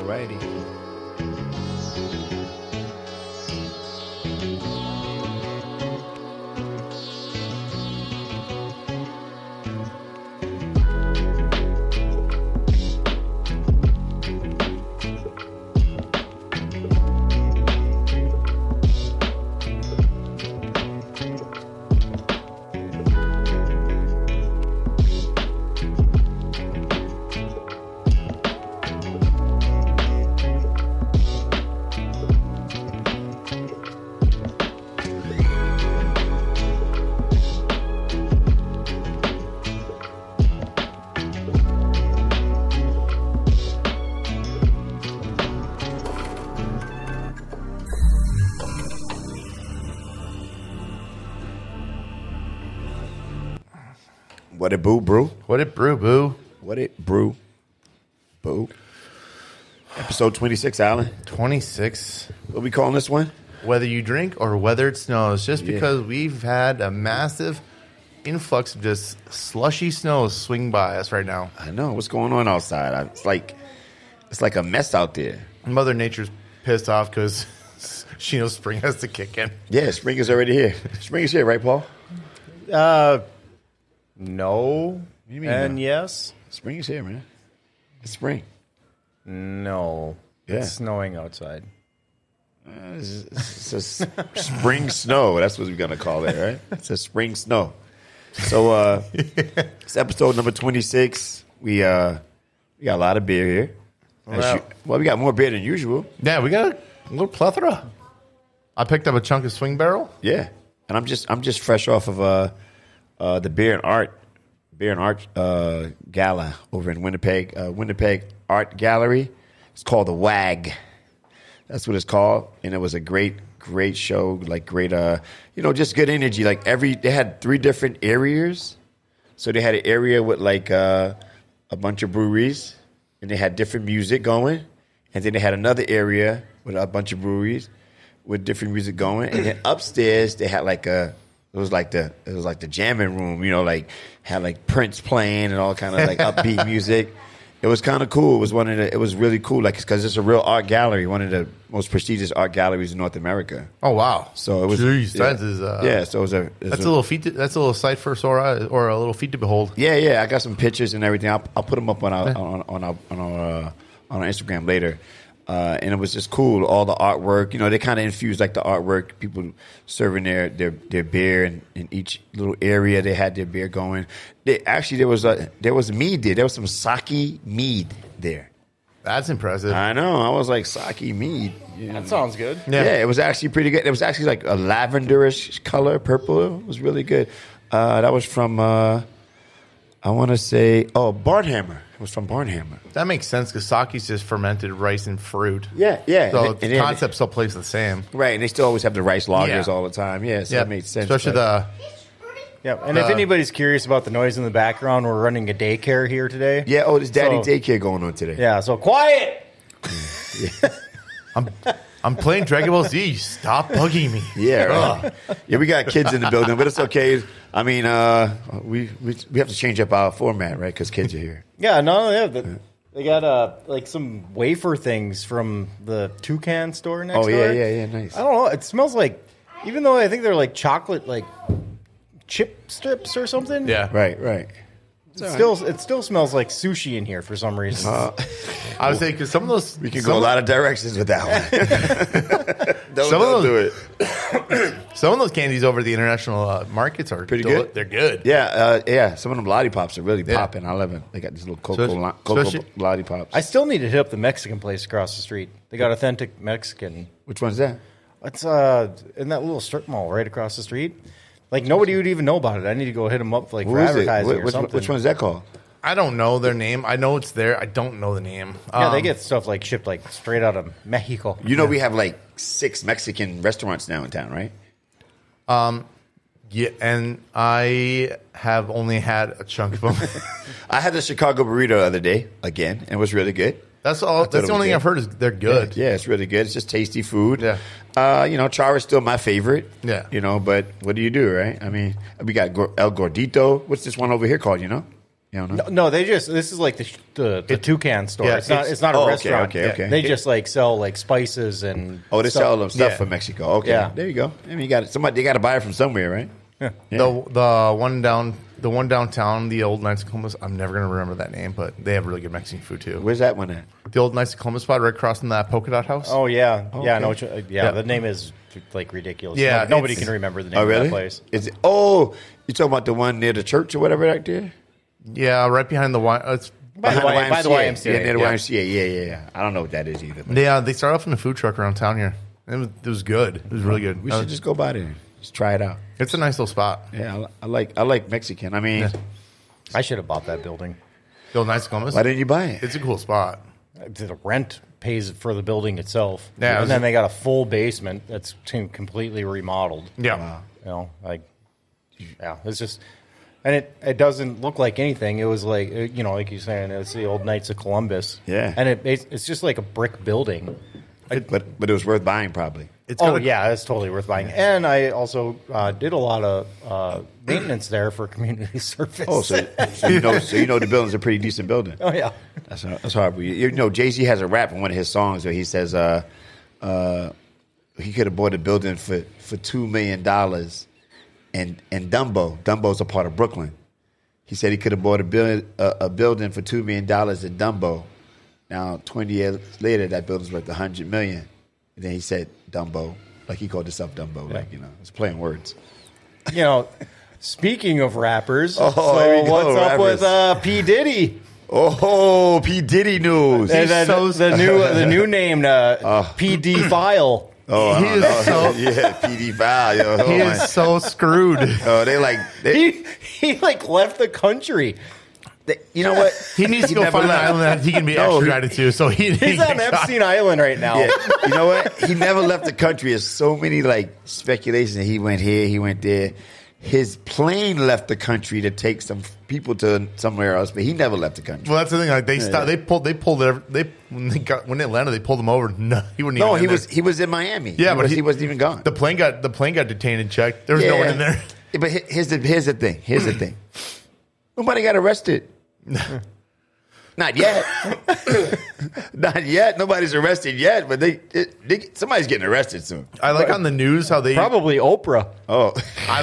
righty. What it boo, brew? What it brew, boo? What it brew, boo? Episode 26, Alan. 26. What we calling this one? Whether you drink or whether it snows, just because we've had a massive influx of just slushy snow swing by us right now. I know. What's going on outside? It's like a mess out there. Mother Nature's pissed off because she knows spring has to kick in. Yeah, spring is already here. Spring is here, right, Paul? No. You mean and no? yes. Spring is here, man. It's spring. No. Yeah. It's snowing outside. It's a spring snow. That's what we're going to call it, right? It's a spring snow. So it's episode number 26. We got a lot of beer here. We got more beer than usual. Yeah, we got a little plethora. I picked up a chunk of swing barrel. Yeah. And I'm just fresh off of the Beer and Art Gala over in Winnipeg. Winnipeg Art Gallery. It's called the WAG. That's what it's called. And it was a great show. Like great, just good energy. Like they had 3 different areas. So they had an area with like a bunch of breweries, and they had different music going. And then they had another area with a bunch of breweries with different music going. And then upstairs they had it was like the jamming room, had like Prince playing and all kind of like upbeat music. It was kind of cool. It was really cool, like because it's a real art gallery, one of the most prestigious art galleries in North America. Oh wow! So it was. Jeez, yeah. that is. So it was that's a little feat. That's a little sight for sore eyes, or a little feat to behold. Yeah. I got some pictures and everything. I'll put them up on our Instagram later. And it was just cool, all the artwork. They kind of infused like the artwork, people serving their beer in each little area. They had their beer going. There was mead there. There was some sake mead there. That's impressive. I know. I was like, sake mead. That sounds good. Yeah, it was actually pretty good. It was actually like a lavenderish color, purple. It was really good. That was from, I want to say, Barnhammer. It was from Barnhammer. That makes sense because sake's just fermented rice and fruit. Yeah. So the concept still plays the same. Right, and they still always have the rice lagers all the time. Yeah, so that makes sense. Especially Yeah, and if anybody's curious about the noise in the background, we're running a daycare here today. Yeah, there's daddy daycare going on today. Yeah, so quiet! I'm playing Dragon Ball Z. Stop bugging me. Yeah, right. Yeah, we got kids in the building, but it's okay. I mean, we have to change up our format, right? Because kids are here. Yeah, they got like some wafer things from the Toucan store next door. Yeah, nice. I don't know. It smells like, even though I think they're like chocolate, like chip strips or something. Yeah, right. It still smells like sushi in here for some reason. I would say because some of those we can go a lot of directions with that one. don't do it. Some of those candies over the international markets are pretty good. They're good. Yeah. Some of them lollipops are really popping. I love it. They got these little cocoa lollipops. I still need to hit up the Mexican place across the street. They got authentic Mexican. Which one's that? It's in that little strip mall right across the street. Like nobody would even know about it. I need to go hit them up for advertising or something. Which one's that called? I don't know their name. I know it's there. I don't know the name. Yeah, they get stuff like shipped like straight out of Mexico. We have like 6 Mexican restaurants now in town, right? Yeah, and I have only had a chunk of them. I had the Chicago burrito the other day again, and it was really good. That's all. That's the only thing I've heard is they're good. Yeah, it's really good. It's just tasty food. Yeah. Char is still my favorite. Yeah. But what do you do, right? I mean, we got El Gordito. What's this one over here called, You don't know? No, this is like the Toucan store. Yeah, it's not a restaurant. okay. They just like sell like spices and Oh, they stuff. sell them stuff Yeah. from Mexico. Okay, Yeah. there you go. I mean, you got somebody. They got to buy it from somewhere, right? Yeah. Yeah. The one downtown, the old Knights of Columbus. I'm never gonna remember that name, but they have really good Mexican food too. Where's that one at? The old Knights of Columbus spot right across from that polka dot house. Oh yeah, yeah. I know. okay. What Yeah. the name is like ridiculous. Yeah, Nobody it's- can remember the name Oh, of really? that place. Is it? Oh, you talking about the one near the church or whatever right there? Yeah, right behind the Y. It's By the YMCA. Yeah, near the Yeah. YMCA. Yeah. I don't know what that is either. But they started off in a food truck around town here. It was good. It was really good. we should just go by there. Just try it out. It's a nice little spot. Yeah, I like Mexican. I mean, I should have bought that building. The old Knights of Columbus. why didn't you buy it? It's a cool spot. The rent pays for the building itself. Yeah, it was- and then they got a full basement that's completely remodeled. Yeah. You know, like, yeah, it's just, and it doesn't look like anything. It was like, you know, like you're saying, it's the old Knights of Columbus. Yeah. And it's just like a brick building. But it was worth buying probably. It's got Oh, a- yeah, it's totally worth buying. And I also did a lot of maintenance there for community service. Oh, so you know the building's a pretty decent building. Oh, yeah. That's hard. You know, Jay-Z has a rap in one of his songs where he says he could have bought a building for $2 million and Dumbo's a part of Brooklyn. He said he could have bought a building for $2 million in Dumbo. Now, 20 years later, that building's worth $100 million. And then he said Dumbo, like he called himself Dumbo, like, you know, it's playing words. You know, speaking of rappers, Oh, so here we go, what's up rappers. with P. Diddy? Oh, P. Diddy news. And then the new name, PD File. Oh, He is so- yeah, PD Val. Yo, oh, He man. is so screwed. Oh, He like left the country. you know what? He needs to go never find an left. island that he can be extradited to. So he He's on Epstein Island right now. Yeah, you know what? He never left the country. There's so many like speculations that he went here, he went there. His plane left the country to take some people to somewhere else, but he never left the country. Well, that's the thing. Like they stopped. They pulled when they landed. They pulled him over. No, he wouldn't. No, even he was in Miami. Yeah, but he wasn't even gone. The plane got detained and checked. There was no one in there. Yeah, but here's the thing. Here's the thing. Nobody got arrested. Not yet. Not yet. Nobody's arrested yet, but somebody's getting arrested soon. I like on the news how they Probably Oprah. Oh. I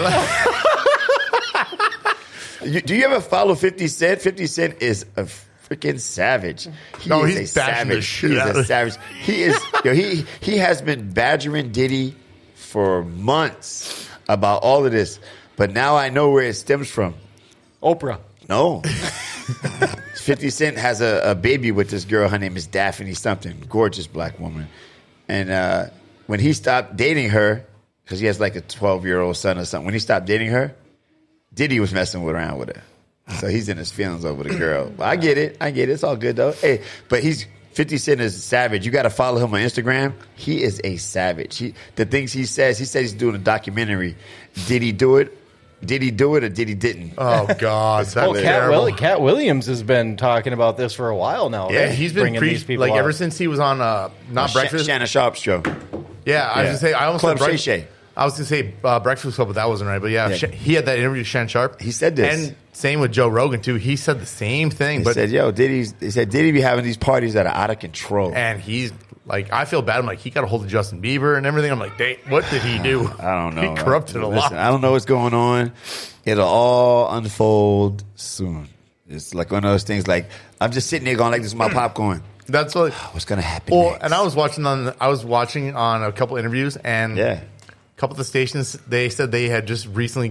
like. Do you ever follow 50 Cent? 50 Cent is a freaking savage. No, is he's a bashing the savage. shit He's out a of- savage. He is. He has been badgering Diddy for months about all of this, but now I know where it stems from. Oprah. No. 50 Cent has a baby with this girl. Her name is Daphne something. Gorgeous black woman. And when he stopped dating her, because he has like a 12-year-old son or something, when he stopped dating her, Diddy was messing around with her. So he's in his feelings over the girl. But I get it. It's all good, though. Hey, but 50 Cent is savage. You got to follow him on Instagram. He is a savage. The things he said he's doing a documentary. Did he do it? Did he do it or did he didn't? Oh God, Well, that's terrible. Cat Williams has been talking about this for a while now. Yeah, right? he's been bringing these people like up. ever since he was on not Breakfast. Shannon Sharp's show. Yeah, I was gonna say I almost Club said Shay Shay. I was gonna say Breakfast Club, but that wasn't right. But yeah, Yeah. he had that interview with Shan Sharp. He said this. and same with Joe Rogan too. He said the same thing, He but said, Diddy be having these parties that are out of control. and he's like, I feel bad. I'm like, he got a hold of Justin Bieber and everything. I'm like, what did he do? I don't know. He corrupted a lot. I don't know what's going on. It'll all unfold soon. It's like one of those things like, I'm just sitting there going like this with my popcorn. That's what. What's going to happen Well, next? and I was watching on a couple interviews, and Yeah. a couple of the stations, they said they had just recently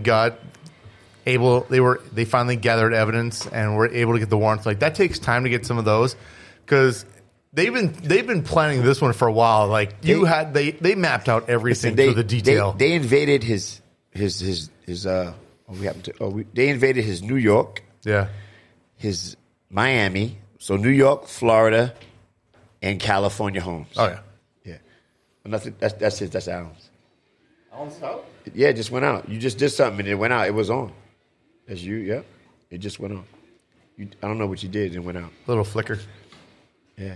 they finally gathered evidence and were able to get the warrants. Like that takes time to get some of those because they've been planning this one for a while. Like they mapped out everything to the detail. They invaded his they invaded his New York, yeah. his Miami, so New York, Florida, and California homes. Oh yeah. Yeah. Nothing. That's his. That's Alan's. Alan's out? Yeah, it just went out. You just did something and it went out. It was on. That's you. Yeah. It just went on. I don't know what you did. It went out. Little flicker. Yeah.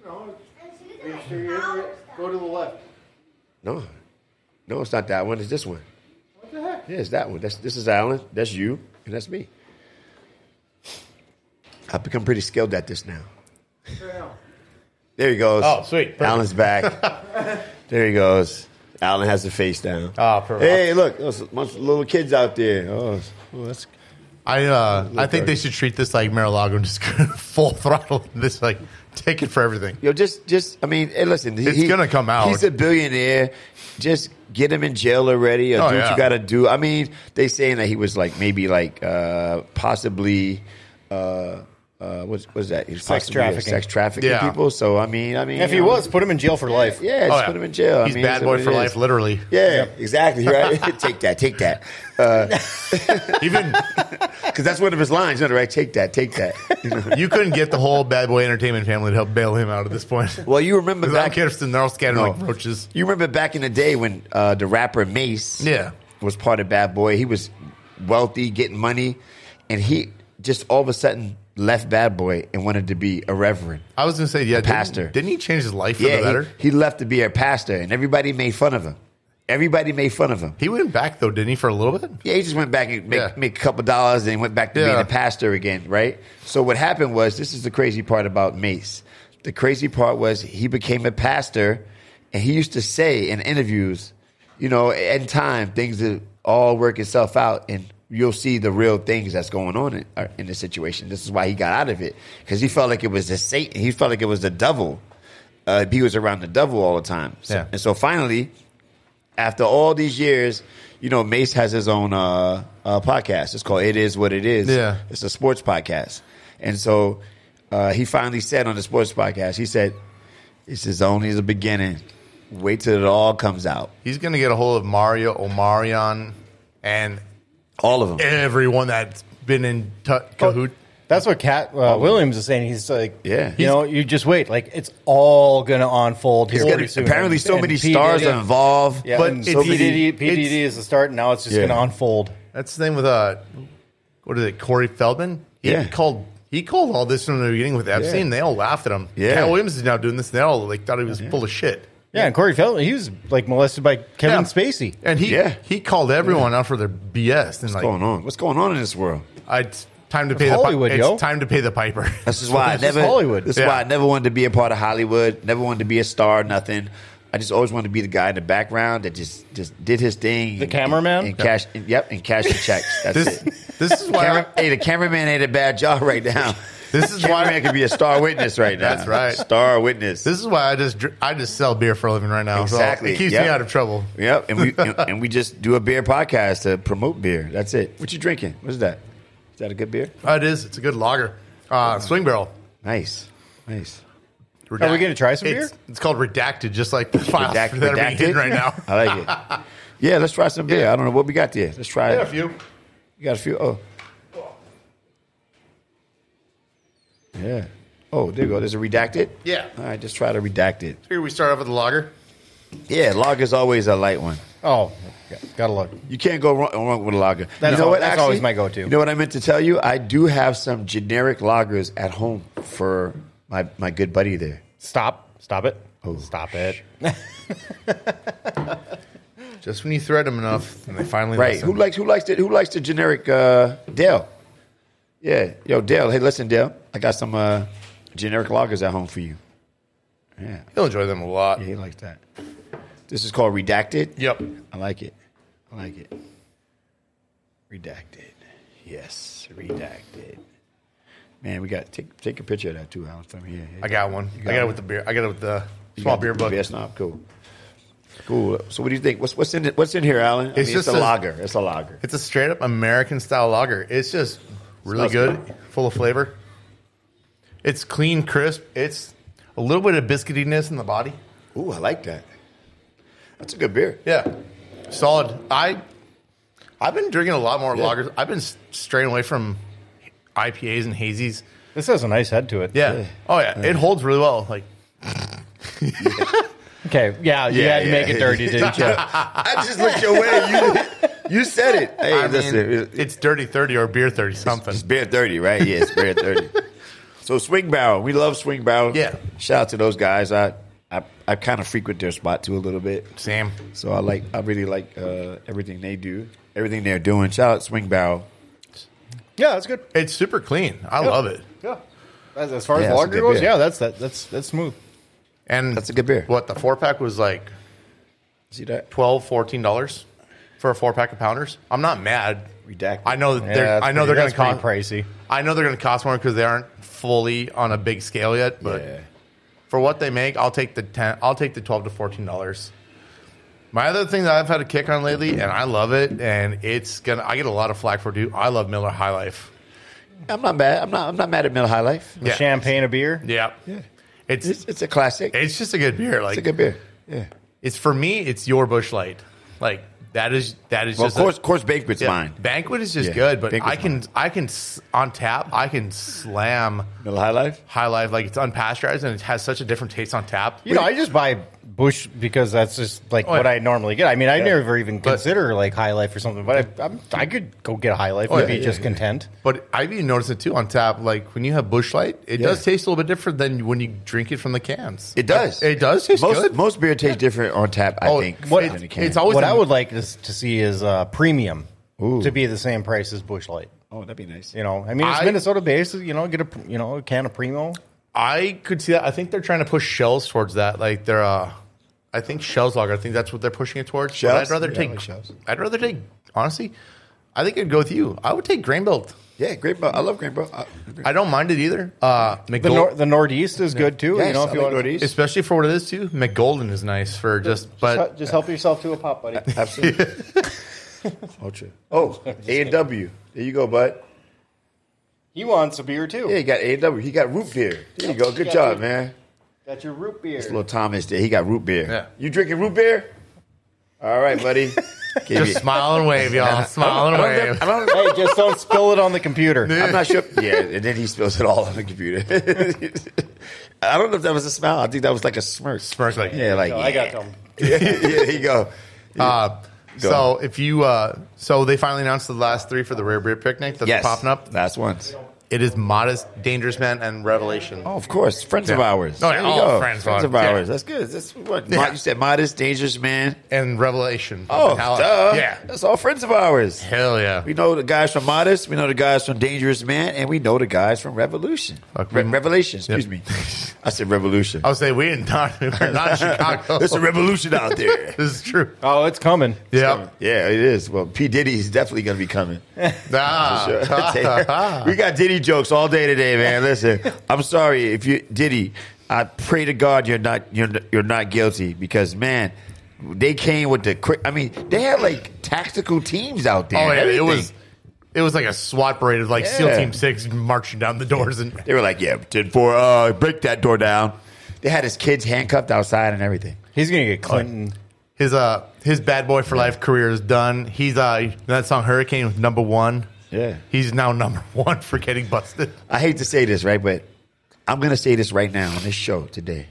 Go to the left. No, it's not that one. It's this one. What the heck? Yeah, it's that one. This is Alan. That's you, and that's me. I've become pretty skilled at this now. There he goes. Oh, sweet. Perfect. Alan's back. There he goes. Alan has the face down. Oh, perfect. Hey, look, there's a bunch of little kids out there. Oh, that's I think they should treat this like Mar-a-Lago and just full throttle this, like, take it for everything. I mean, hey, listen. It's gonna come out. He's a billionaire. Just get him in jail already, or do what you got to do. I mean, they saying that he was like maybe like possibly. What's that? He's Sex trafficking. Sex trafficking people. So I mean, if he was, put him in jail for life. Yeah, just put him in jail. He's bad boy for life, literally. Yeah, exactly. Right. Take that. Even because that's one of his lines, right? Take that. You know? you couldn't get the whole Bad Boy Entertainment family to help bail him out at this point. Well, you remember back Kirsten, they're all scattering like roaches. You remember back in the day when the rapper Mace, was part of Bad Boy. He was wealthy, getting money, and he just all of a sudden left Bad Boy and wanted to be a reverend. I was going to say, pastor. Didn't he change his life for the better? He left to be a pastor, and everybody made fun of him. He went back, though, didn't he, for a little bit? Yeah, he just went back and make a couple dollars, and he went back to being a pastor again, right? So what happened was, this is the crazy part about Mace. The crazy part was he became a pastor, and he used to say in interviews, in time, things will all work itself out, and you'll see the real things that's going on in the situation. This is why he got out of it, because he felt like it was the Satan. He felt like it was the devil. He was around the devil all the time. And so finally, after all these years, Mace has his own podcast. It's called It Is What It Is. Yeah. It's a sports podcast. And so he finally said on the sports podcast, he said, this is only the beginning. Wait till it all comes out. He's going to get a hold of Mario Omarion and all of them. Everyone that's been in cahoot. That's what Cat Williams is saying. He's like, you just wait. Like, it's all going to unfold here pretty soon. Apparently, so many stars are involved. Yeah, but PDD is the start, and now it's just going to unfold. That's the thing with, what is it, Corey Feldman? He called all this from the beginning with Epstein. They all laughed at him. Yeah. Cat Williams is now doing this, and they all thought he was full of shit. Yeah, and Corey Feldman, he was like molested by Kevin Spacey. And he called everyone out for their BS. And What's going on in this world? It's time to pay Hollywood, It's time to pay the piper. This is why Hollywood. This is why I never wanted to be a part of Hollywood. Never wanted to be a star. Nothing. I just always wanted to be the guy in the background that just did his thing. The cameraman? And cash the checks. That's it. This is why the cameraman ain't a bad job right now. This is why I could be a star witness right now. That's right. Star witness. This is why I just sell beer for a living right now. Exactly. So it keeps me out of trouble. Yep. And we just do a beer podcast to promote beer. That's it. What you drinking? What is that? Is that a good beer? It is. It's a good lager. Swing Barrel. Nice. Are we going to try some beer? It's called Redacted, just like the files that are being hidden right now. I like it. Yeah, let's try some beer. I don't know what we got there. Let's try it. A few. You got a few? Oh. Yeah. Oh, there you go. There's a Redacted? Yeah. All right, just try the Redacted. Here we start off with the lager. Yeah, lager's always a light one. Oh, gotta look. You can't go wrong with a lager. That's always my go-to. You know what I meant to tell you? I do have some generic lagers at home for my good buddy there. Stop it. Oh. Stop it. Just when you thread them enough, and they finally listen. Who likes the generic Dale? Yeah. Yo, Dale. Hey, listen, Dale. I got some generic lagers at home for you. Yeah. He'll enjoy them a lot. Yeah, he likes that. This is called Redacted? Yep. I like it. Redacted. Yes, Redacted. Man, we got take a picture of that too, Alan, from here. I got one. I got it with the beer. I got it with the small beer book. Beer snob, cool. So what do you think? What's in here, Alan? It's a lager. It's a lager. It's a straight up American style lager. It's just really good, full of flavor. It's clean, crisp. It's a little bit of biscuitiness in the body. Ooh, I like that. That's a good beer. Yeah, solid. I've been drinking a lot more lagers. I've been straying away from IPAs and hazies. This has a nice head to it. Yeah. Oh yeah, it holds really well. Like. Okay. Yeah. You had to make it dirty, didn't you? I just looked your way. You said it. Hey, it's Dirty 30 or Beer 30 something. It's Beer 30, right? Yeah, it's Beer 30. So Swing Barrel, we love Swing Barrel. Yeah. Shout out to those guys. I kind of frequent their spot too a little bit. Sam. So I really like everything they do, everything they're doing. Shout out Swing Barrel. Yeah, that's good. It's super clean. I love it. Yeah. As far Yeah, as that's a lager good goes, beer. yeah, that's smooth. And That's a good beer. What, the 4-pack was like See that? $12, $14 for a 4-pack of Pounders? I'm not mad. Redacted. I know that they're Yeah, I know they're going to pretty cost pricey. I know they're going to cost more because they aren't fully on a big scale yet, but Yeah. for what they make, I'll take the $12 to $14. My other thing that I've had a kick on lately, and I love it, and I get a lot of flack for it. I love Miller High Life. I'm not mad. I'm not mad at Miller High Life. Yeah. Champagne of beer. Yeah. Yeah. It's It's a classic. it's just a good beer. Like It's a good beer. Yeah. it's for me, it's your Busch Light. Like that is Well, just of course, Banquet's yeah, mine. Banquet is just Yeah, good, but Banquet's I can on tap, I can slam Miller High Life. High Life like it's unpasteurized and it has such a different taste on tap. You know, I just buy Bush because that's just like what yeah. I normally get. I mean, I never even But- consider like High Life or something, but I could go get a High Life and be just content. But I've even noticed it too on tap. Like when you have Busch Light, it does taste a little bit different than when you drink it from the cans. It does. It does taste good. Most beer tastes different on tap. I think. what- than a can. it's always What the- I would like to see is premium Ooh. to be the same price as Busch Light. Oh, that'd be nice. You know, I mean, it's I- Minnesota based. You know, get a can of Primo. I could see that. I think they're trying to push Shells towards that. Like they're, I think Shells Lager. I think that's what they're pushing it towards. But Shells? I'd rather Yeah, I take. like Shells. I'd rather take. Honestly, I think I'd go with you. I would take Grain Belt. Yeah, great bro. I love great bro. I don't mind it either. The McGold, Northeast is good too. Yes, you know, if I you like want Northeast. especially for what it is too. McGolden is nice for but just help yourself to a pop, buddy. Absolutely. Ultra. Oh, A&W. There you go, bud. He wants a beer too. Yeah, he got A&W. He got root beer. There you go. Good job, man. Got your root beer. Little Thomas there. He got root beer. Yeah. You drinking root beer? All right, buddy. just smile and wave, y'all. Smile and wave. Hey, just don't spill it on the computer. I'm not sure. Yeah, and then he spills it all on the computer. I don't know if that was a smile. I think that was like a smirk. Smirk's like, Yeah, like, No, I got them. yeah, there you go. So if you, so they finally announced the last 3 for the Rare Beer Picnic that's Yes. popping up. Last ones. It is Modest, Dangerous Man, and Revelation. Oh, of course. Friends of Yeah. ours. Oh, yeah. There you Oh, go. friends of of ours. ours. Yeah. That's good. That's what Yeah. you said. Modest, dangerous man. And Revelation. Oh, Hell, duh. yeah. That's all friends of ours. Hell yeah. We know the guys from Modest. We know the guys from Dangerous Man. And we know the guys from Revolution. Fuck, Revelation. Excuse Yep. me. I said Revolution. I would say we're not in Chicago. There's a revolution out there. This is true. Oh, it's coming. Yeah. Yeah, it is. Well, P. Diddy is definitely going to be coming. Ah. We got Diddy jokes all day today, man. Listen, I'm sorry if you Diddy. I pray to God you're not guilty because man, they came with the quick. I mean, they had like tactical teams out there. Oh and yeah, everything. it was like a SWAT parade of like SEAL Yeah. Team 6 marching down the doors and They were like, yeah, 10-4, break that door down. They had his kids handcuffed outside and everything. He's gonna get Clinton. his bad boy for life career is done. He's that song Hurricane was #1. Yeah. He's now #1 for getting busted. I hate to say this, right, but I'm going to say this right now on this show today.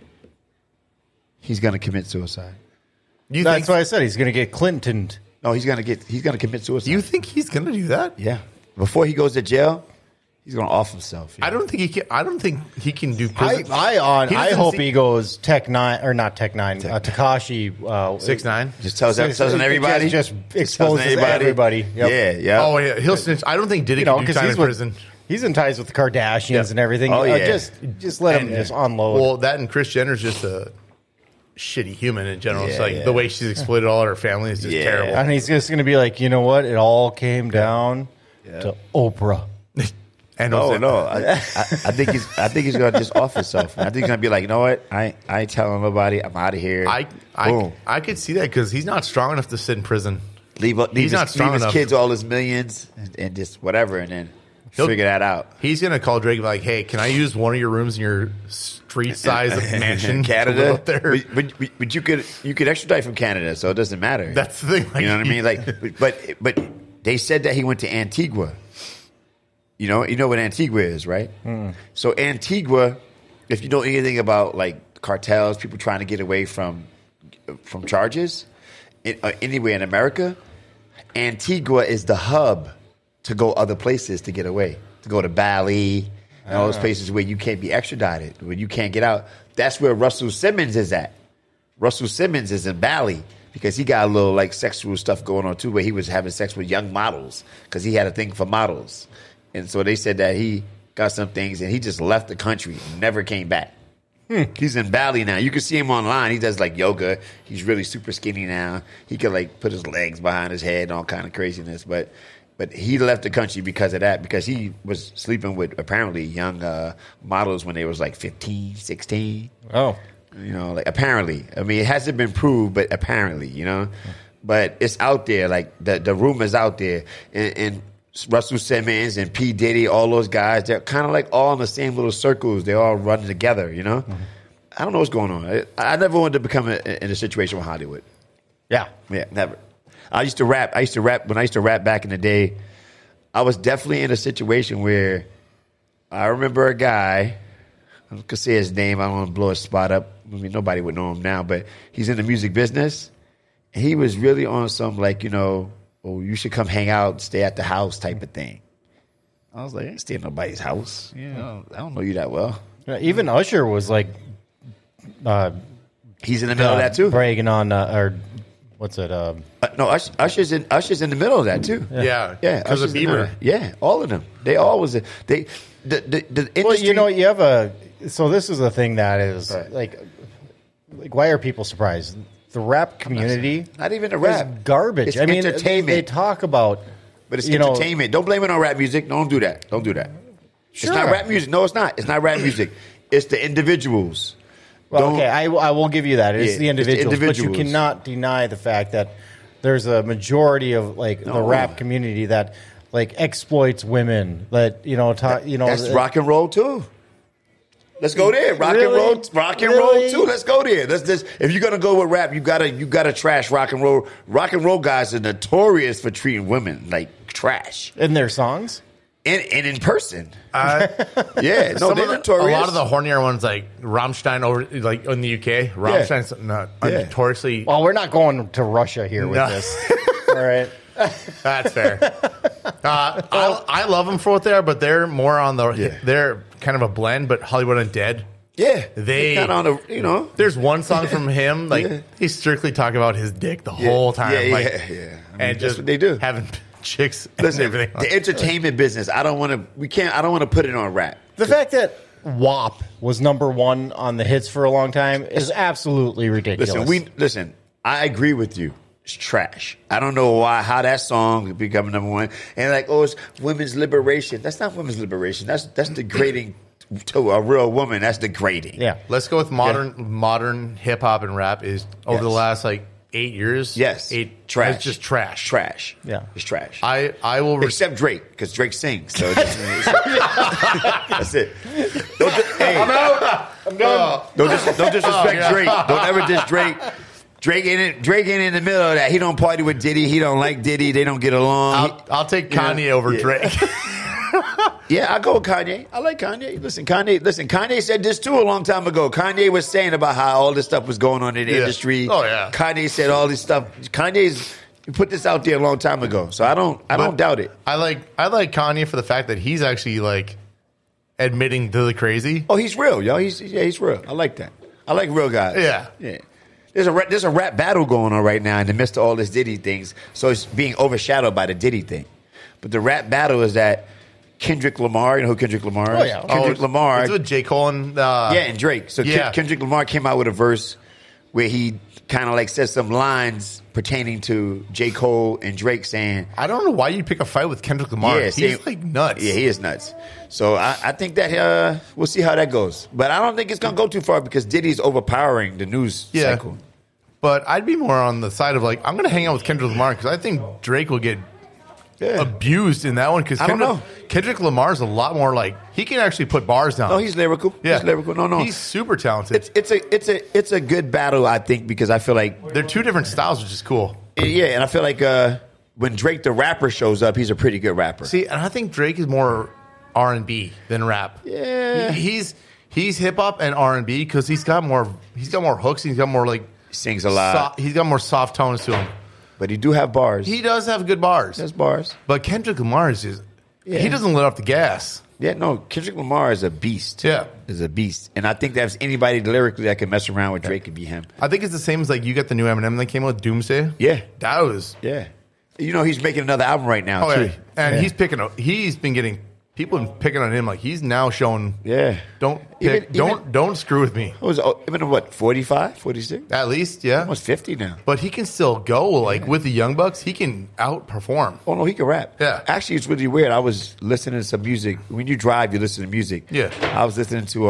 He's going to commit suicide. That's why I said he's gonna get Clinton. No, he's going to commit suicide. You think he's gonna do that? Yeah. Before he goes to jail, he's going to off himself. I don't think he can. I don't think he can do prison. He I doesn't hope see- he goes Tech 9 or not Tech 9. Takashi 6ix9ine. Just tells everybody. Just tells exposes everybody. Yep. Yeah, yeah. Oh yeah, he'll snitch. I don't think Diddy You know, can do because time in prison. he's in ties with the Kardashians Yeah. and everything. Oh, yeah. Just let him just unload. Well, that and Kris Jenner's just a shitty human in general. It's Yeah, like yeah. the way she's exploited all her family is just Yeah. terrible. and he's just going to be like, you know what? It all came down to Oprah. And Oh no! I think he's gonna just off himself. I think he's gonna be like, you know what? I ain't telling nobody. I'm out of here. Boom. I could see that because he's not strong enough to sit in prison. Leave he's not strong his enough. kids all his millions and just whatever, and then He'll- figure that out. He's gonna call Drake and be like, "Hey, can I use one of your rooms in your street-sized mansion In to live Canada, up there?" but you could extradite from Canada, so it doesn't matter. That's the thing. Like, you know what I mean? Like, but they said that he went to Antigua. You know what Antigua is, right? So Antigua, if you know anything about like cartels, people trying to get away from charges, anywhere in America, Antigua is the hub to go other places to get away, to go to Bali and all those places where you can't be extradited, where you can't get out. That's where Russell Simmons is at. Russell Simmons is in Bali because he got a little like sexual stuff going on too, where he was having sex with young models because he had a thing for models, and so they said that he got some things and he just left the country, never came back. He's in Bali now. You can see him online. He does like yoga. He's really super skinny now. He can like put his legs behind his head and all kind of craziness. But he left the country because of that, because he was sleeping with apparently young models when they was like 15, 16. Oh. You know, like apparently. I mean, it hasn't been proved, but apparently, you know. But it's out there. Like the rumor's out there. And Russell Simmons and P. Diddy, all those guys, they're kind of like all in the same little circles. They all run together, you know? I don't know what's going on. I never wanted to become in a situation with Hollywood. Yeah. Yeah, never. I used to rap. When I used to rap back in the day, I was definitely in a situation where I remember a guy, I could say his name, I don't want to blow his spot up. I mean, nobody would know him now, but he's in the music business. And he was really on some like, you know, oh, you should come hang out, stay at the house type of thing. I was like, I ain't stay at nobody's house. You know, I don't know you that well. Even Usher was like, he's in the middle of that too. Bragging on, or what's it? No, Usher's in the middle of that too. Yeah, Because of Bieber. Yeah, all of them. They always the industry. Well, you know, you have a. So this is the thing that is Right. like, why are people surprised? The rap community, Not even the rap. is garbage. It's I mean, entertainment. They talk about, But it's you know, entertainment. Don't blame it on rap music. Don't do that. Don't do that. Sure. It's not rap music. No, it's not. It's not rap music. It's the individuals. Well, Don't- okay, I will give you that. It's Yeah, the it's the individuals, but you individuals. cannot deny the fact that there's a majority of like the No. rap community that like exploits women. That you know, That's rock and roll too. Let's go there. Rock Really? and roll Really? too. Let's go there. If you're gonna go with rap, you gotta trash rock and roll. Rock and roll guys are notorious for treating women like trash, in their songs. and in person. Yeah, Yeah, no, they're a notorious. lot of the hornier ones, like Rammstein, over like in the UK, Rammstein's not Yeah. notoriously. Well, we're not going to Russia here with No. this. All right. That's fair. I love them for what they are, but they're more on the. Yeah. They're kind of a blend, but Hollywood Undead. Yeah, They- kind of on the, you know. There's one song from him, like Yeah. he's strictly talking about his dick the whole time. Yeah, like, yeah. I mean, and that's just what they do. having chicks Listen, and everything. the entertainment business. I don't want to put it on rap. The fact that WAP was number one on the hits for a long time is absolutely ridiculous. Listen. I agree with you. It's trash. I don't know how that song become number one. And like, oh, it's women's liberation. That's not women's liberation. That's degrading to a real woman. That's degrading. Yeah. Let's go with modern hip hop and rap is over the Yes. last like 8 years. Yes. Trash. It's just trash. Trash. Yeah. It's trash. I will Except Drake, because Drake sings. So that's it. I'm out. I'm done. Don't disrespect Drake. Don't ever diss Drake. Drake ain't in the middle of that. He don't party with Diddy. He don't like Diddy. They don't get along. I'll take Kanye over yeah. Drake. Yeah, I go with Kanye. I like Kanye. Listen, Kanye said this too a long time ago. Kanye was saying about how all this stuff was going on in the Yeah. industry. Oh, yeah. Kanye said all this stuff. He put this out there a long time ago. So I don't doubt it. I like Kanye for the fact that he's actually like admitting to the crazy. Oh, he's real, yo. He's real. I like that. I like real guys. Yeah. Yeah. There's a rap battle going on right now in the midst of all this Diddy things. So it's being overshadowed by the Diddy thing. But the rap battle is that Kendrick Lamar, you know who Kendrick Lamar is? Oh, yeah. Kendrick Lamar. It's with J. Cole and And Drake. So Yeah. Kendrick Lamar came out with a verse where he kind of like said some lines pertaining to J. Cole and Drake saying, I don't know why you pick a fight with Kendrick Lamar. Yeah, He's see- like nuts. Yeah, he is nuts. So I think that we'll see how that goes. But I don't think it's going to go too far because Diddy's overpowering the news cycle. But I'd be more on the side of like, I'm going to hang out with Kendrick Lamar because I think Drake will get Yeah. abused in that one because I don't know. Kendrick Lamar's a lot more like, he can actually put bars down. No, he's lyrical. Yeah. He's lyrical. No. He's super talented. It's a good battle, I think, because I feel like They're two different styles, which is cool. yeah, and I feel like when Drake the rapper shows up, he's a pretty good rapper. See, and I think Drake is more R&B than rap. Yeah. He's hip hop and R&B because he's got more hooks. He's got more like Sings a lot, he's got more soft tones to him. but he do have bars. He does have good bars. has bars. But Kendrick Lamar is just he doesn't let off the gas. Yeah, no, Kendrick Lamar is a beast. Yeah. Is a beast. And I think that's anybody lyrically that can mess around with Drake could be him. I think it's the same as like you got the new Eminem that came out with Doomsday. Yeah. That was Yeah. You know, he's making another album right now, too. yeah. And he's been getting people been picking on him like he's now showing Yeah. don't screw with me. What was Eminem, what, 45, 46? At least, yeah. Almost 50 now. But he can still go like with the Young Bucks, he can outperform. Oh, no, he can rap. Yeah. Actually, it's really weird. I was listening to some music. When you drive, you listen to music. Yeah. I was listening to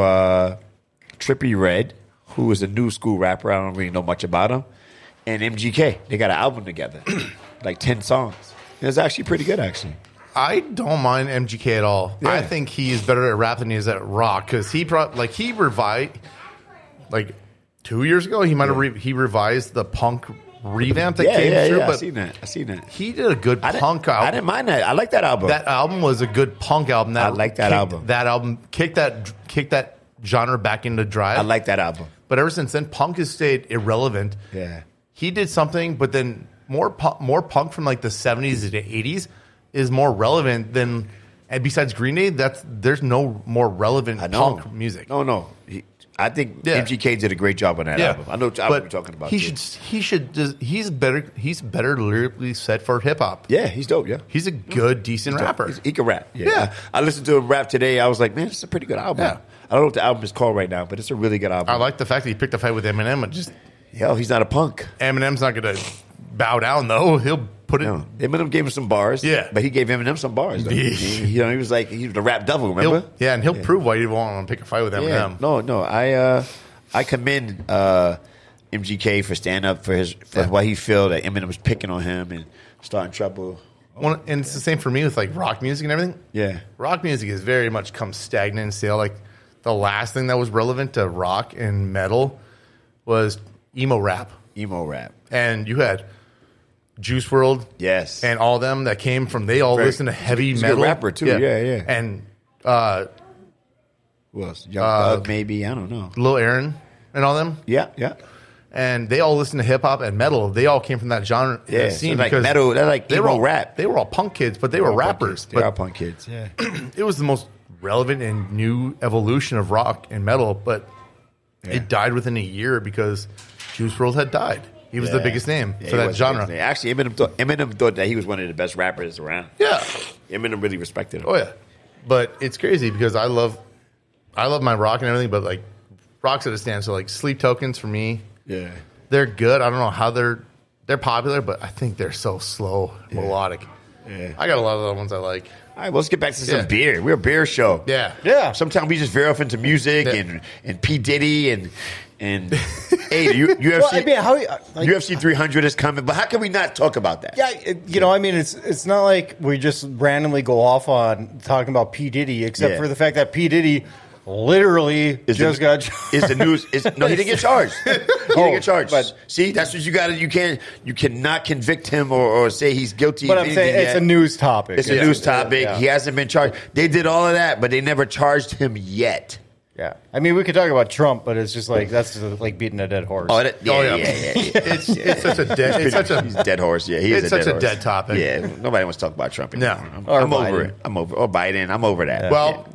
Trippie Redd, who is a new school rapper. I don't really know much about him. And MGK. They got an album together. Like 10 songs. It was actually pretty good, actually. I don't mind MGK at all. Yeah. I think he is better at rap than he is at rock because he revived like 2 years ago. He might have he revised the punk revamp that came through. Yeah, But I seen that. he did a good punk album. I didn't mind that. I like that album. That album was a good punk album. I like that album. That album kicked that genre back into drive. I like that album. But ever since then, punk has stayed irrelevant. Yeah. He did something, but then more punk from like the 70s to 80s is more relevant than. And besides Green Day, there's no more relevant punk music. No. I think MGK did a great job on that album. I know what you're talking about. He's better lyrically set for hip hop. Yeah, he's dope. Yeah, He's a good, decent rapper. He can rap. Yeah. I listened to him rap today. I was like, man, it's a pretty good album. Yeah. I don't know what the album is called right now, but it's a really good album. I like the fact that he picked a fight with Eminem. And just he's not a punk. Eminem's not going to bow down though. He'll put it. No. Eminem gave him some bars. Yeah, but he gave Eminem some bars. Though. He was like he was the rap devil. Remember? And he'll prove why you want to pick a fight with Eminem. No. I commend MGK for standing up for why he feel that Eminem was picking on him and starting trouble. And it's the same for me with like rock music and everything. Yeah, rock music has very much come stagnant and stale. Like the last thing that was relevant to rock and metal was emo rap. And you had Juice WRLD, yes, and all them that came from. They all listened to heavy metal. A good rapper too. Yeah. And who else? Young Thug, maybe, I don't know. Lil Aaron and all them. Yeah. And they all listened to hip hop and metal. They all came from that genre scene. So like metal, they're like emo rap. They were all punk kids, but they were rappers. They are punk kids. Yeah. It was the most relevant and new evolution of rock and metal, but it died within a year because Juice WRLD had died. He was the biggest name for that genre. Actually, Eminem thought that he was one of the best rappers around. Yeah. Eminem really respected him. Oh, yeah. But it's crazy because I love my rock and everything, but like rock's at a stand. So like Sleep Tokens for me, they're good. I don't know how they're popular, but I think they're so slow, melodic. Yeah. I got a lot of other ones I like. All right, well, let's get back to some beer. We're a beer show. Yeah. Sometimes we just veer off into music and P. Diddy and hey, UFC. UFC 300 is coming, but how can we not talk about that? Yeah, it's not like we just randomly go off on talking about P. Diddy, except for the fact that P. Diddy literally got charged. Is the news? No, he didn't get charged. He didn't get charged. But see, that's what you got to. You cannot convict him or say he's guilty. But I'm saying it's a news topic. It's a news topic. Yeah. He hasn't been charged. They did all of that, but they never charged him yet. Yeah, I mean, we could talk about Trump, but it's just like that's just like beating a dead horse. Yeah. It's such a dead. It's such a dead horse. Yeah, it's such a dead topic. Yeah, nobody wants to talk about Trump anymore. No, I'm over it. I'm over. Or Biden. I'm over that. Well,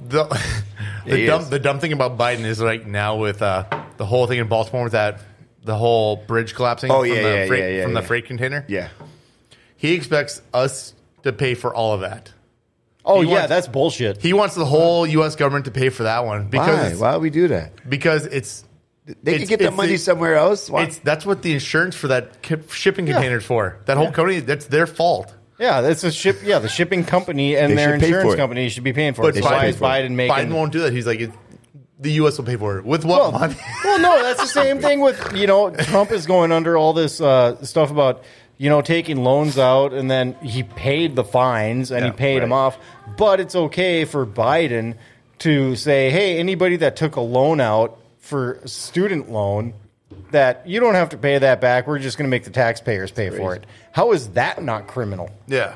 the dumb thing about Biden is like now with the whole thing in Baltimore with the whole bridge collapsing. Oh from the freight container. Yeah, he expects us to pay for all of that. Oh, that's bullshit. He wants the whole U.S. government to pay for that one. Because why would we do that? Because they can get the money somewhere else. That's what the insurance for that shipping container for. That whole company, that's their fault. Yeah, that's the shipping company and their insurance company should be paying for it. Why is Biden won't do that? He's like, the U.S. will pay for it. With what money? Well, no, that's the same thing with, Trump is going under all this stuff about, taking loans out, and then he paid the fines and he paid them off. But it's okay for Biden to say, hey, anybody that took a loan out for a student loan, that you don't have to pay that back. We're just going to make the taxpayers pay for it. How is that not criminal? Yeah.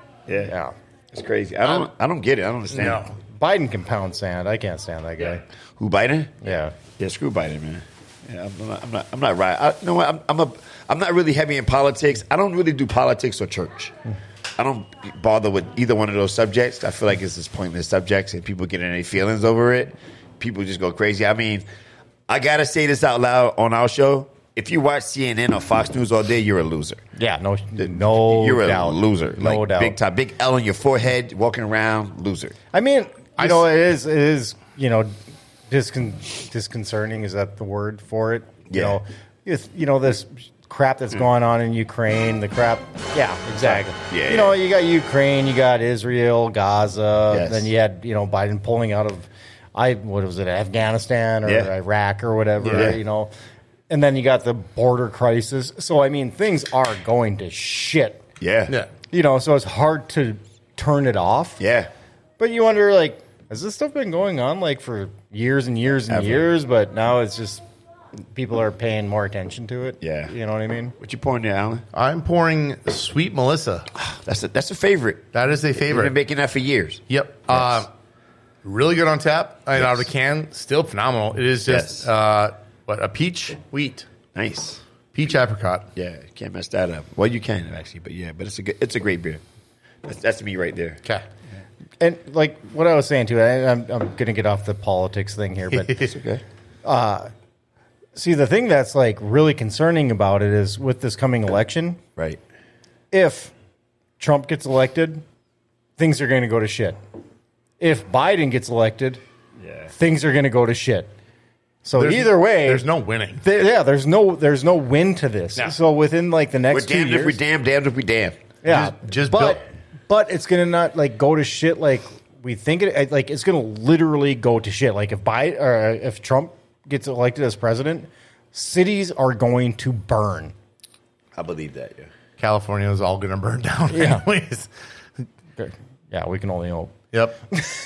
It's crazy. I don't get it. I don't understand. No. Biden can pound sand. I can't stand that guy. Who, Biden? Yeah. Yeah, screw Biden, man. Yeah, I'm not right. You know what? I'm not really heavy in politics. I don't really do politics or church. bother with either one of those subjects. I feel like it's just pointless subjects, and people get any feelings over it. People just go crazy. I mean, I gotta say this out loud on our show. If you watch CNN or Fox News all day, you're a loser. Yeah, no you're doubt. a loser. No doubt. Big time, big L on your forehead, walking around, loser. I mean, it is disconcerting. Is that the word for it? Yeah. This crap that's going on in Ukraine. The crap. Yeah, exactly. Yeah. You got Ukraine, you got Israel, Gaza. Yes. Then you had Biden pulling out of Afghanistan or Iraq or whatever. Yeah. And then you got the border crisis. So I mean, things are going to shit. Yeah. So it's hard to turn it off. Yeah. But you wonder, has this stuff been going on for years and years and years? But now it's just people are paying more attention to it. Yeah. You know what I mean? What you pouring there, Alan? I'm pouring Sweet Melissa. That's a favorite. That is a We've favorite. been making that for years. Yep. Yes. Really good on tap. Out of a Yes. can, still phenomenal. It is just a peach wheat, Nice. peach apricot. Yeah, can't mess that up. Well, you can actually, but it's a great beer. That's me right there. Okay. And what I was saying too, I'm going to get off the politics thing here, but It's okay. see, the thing that's really concerning about it is with this coming election, Right. if Trump gets elected, things are going to go to shit. If Biden gets elected, things are going to go to shit. So either way, there's no winning. There's no win to this. No. So within the We're next 2 damned years, if we damned if we damn. yeah, Just but it's gonna not go to shit like we think it. It's gonna literally go to shit. If Trump gets elected as president, cities are going to burn. I believe that. Yeah. California is all going to burn down Yeah. anyways. Yeah, we can only hope. Yep.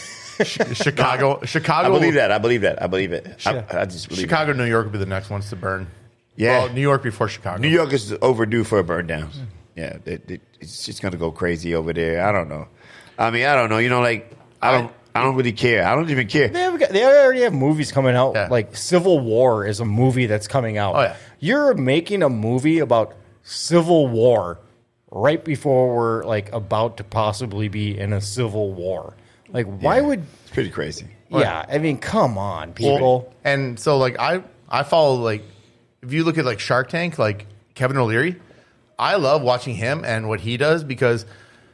Chicago. I believe that. I believe it. I just believe Chicago, New York will be the next ones to burn. Yeah. Well, New York before Chicago. New York is overdue for a burn down. Yeah, it's just gonna go crazy over there. I don't know. I don't know. I don't really care. I don't even care. They already have movies coming out. Yeah. Civil War is a movie that's coming out. Oh, yeah. You're making a movie about Civil War right before we're about to possibly be in a civil war. Why would? It's pretty crazy. Yeah, I mean, come on, people. Well, and so I follow if you look at Shark Tank, Kevin O'Leary, I love watching him and what he does because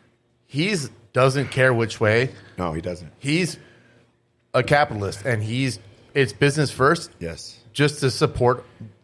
he's doesn't care which way. No, he doesn't. He's a capitalist and it's business first. Yes. Just to support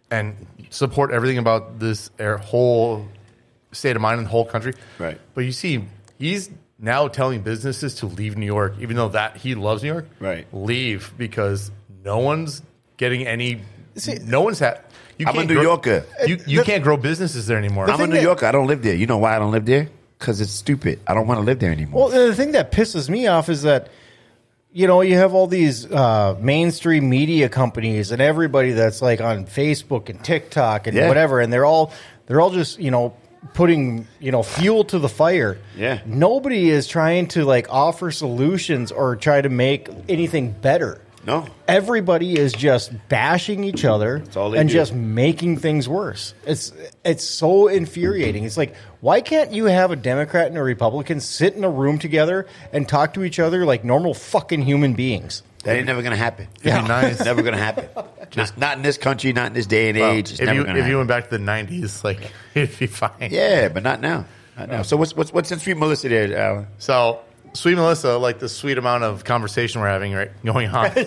everything about this whole state of mind in the whole country. Right. But you see, he's now telling businesses to leave New York, even though he loves New York. Right. Leave because no one's getting any. No one's I'm a New Yorker. You can't grow businesses there anymore. I'm a New Yorker. I don't live there. You know why I don't live there? Because it's stupid. I don't want to live there anymore. Well, the thing that pisses me off is that you have all these mainstream media companies and everybody that's on Facebook and TikTok and whatever, and they're all just putting fuel to the fire. Yeah. Nobody is trying to offer solutions or try to make anything better. No. Everybody is just bashing each other all and they do. just making things worse. It's so infuriating. It's why can't you have a Democrat and a Republican sit in a room together and talk to each other like normal fucking human beings? That ain't never going to happen. It'd be nice. It's never going to happen. Just not in this country, not in this day and age. It's if never you going to happen. went back to the 90s, it'd be fine. Yeah, but not now. Not now. So what's in Sweet Melissa there, Alan? So Sweet Melissa, the sweet amount of conversation we're having going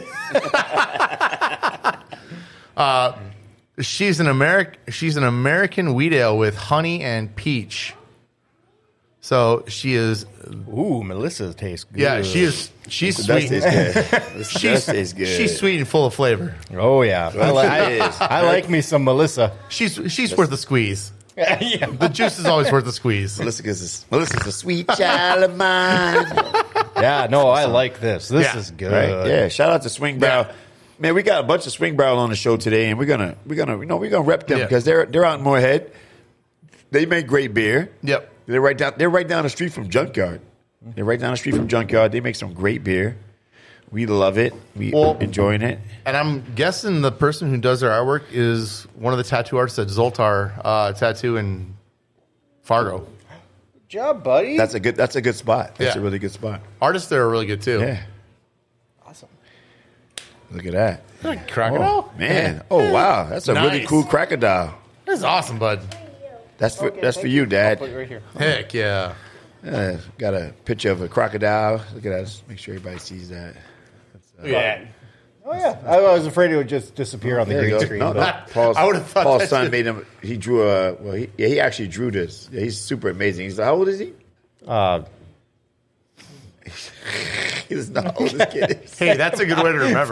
on. She's an American wheat ale with honey and peach. So she is. Ooh, Melissa tastes good. Yeah, she is. She's That sweet. tastes good. She's sweet and full of flavor. Oh yeah, I like me some Melissa. She's worth a squeeze. Yeah. The juice is always worth a squeeze. Melissa's a sweet child of mine. Yeah, no, I like this. This Yeah. is good. Right? Yeah. Shout out to Swing Barrel. Yeah. Man, we got a bunch of Swing Barrel on the show today, and we're gonna rep them Yeah. because they're out in Moorhead. They make great beer. Yep. They're right down the street from Junkyard. They make some great beer. We love it. We enjoying it. And I'm guessing the person who does their artwork is one of the tattoo artists at Zoltar Tattoo in Fargo. job, buddy. That's a good spot. That's Yeah. a really good spot. Artists there are really good too. Yeah. awesome. Look at that. Crocodile? Man. Oh wow. That's a really Nice. cool crocodile. That's awesome, bud. That's for you, Dad. Put it right here. Heck yeah. Got a picture of a crocodile. Look at that. Let's make sure everybody sees that. Yeah. Oh yeah, I was afraid it would just disappear on the There you green go. screen. No, but- no. I would've thought Paul's that's son it. made him. He drew a. Well, he actually drew this. Yeah, he's super amazing. He's like, how old is he? He doesn't know how old this kid is. Hey, that's a good way to remember.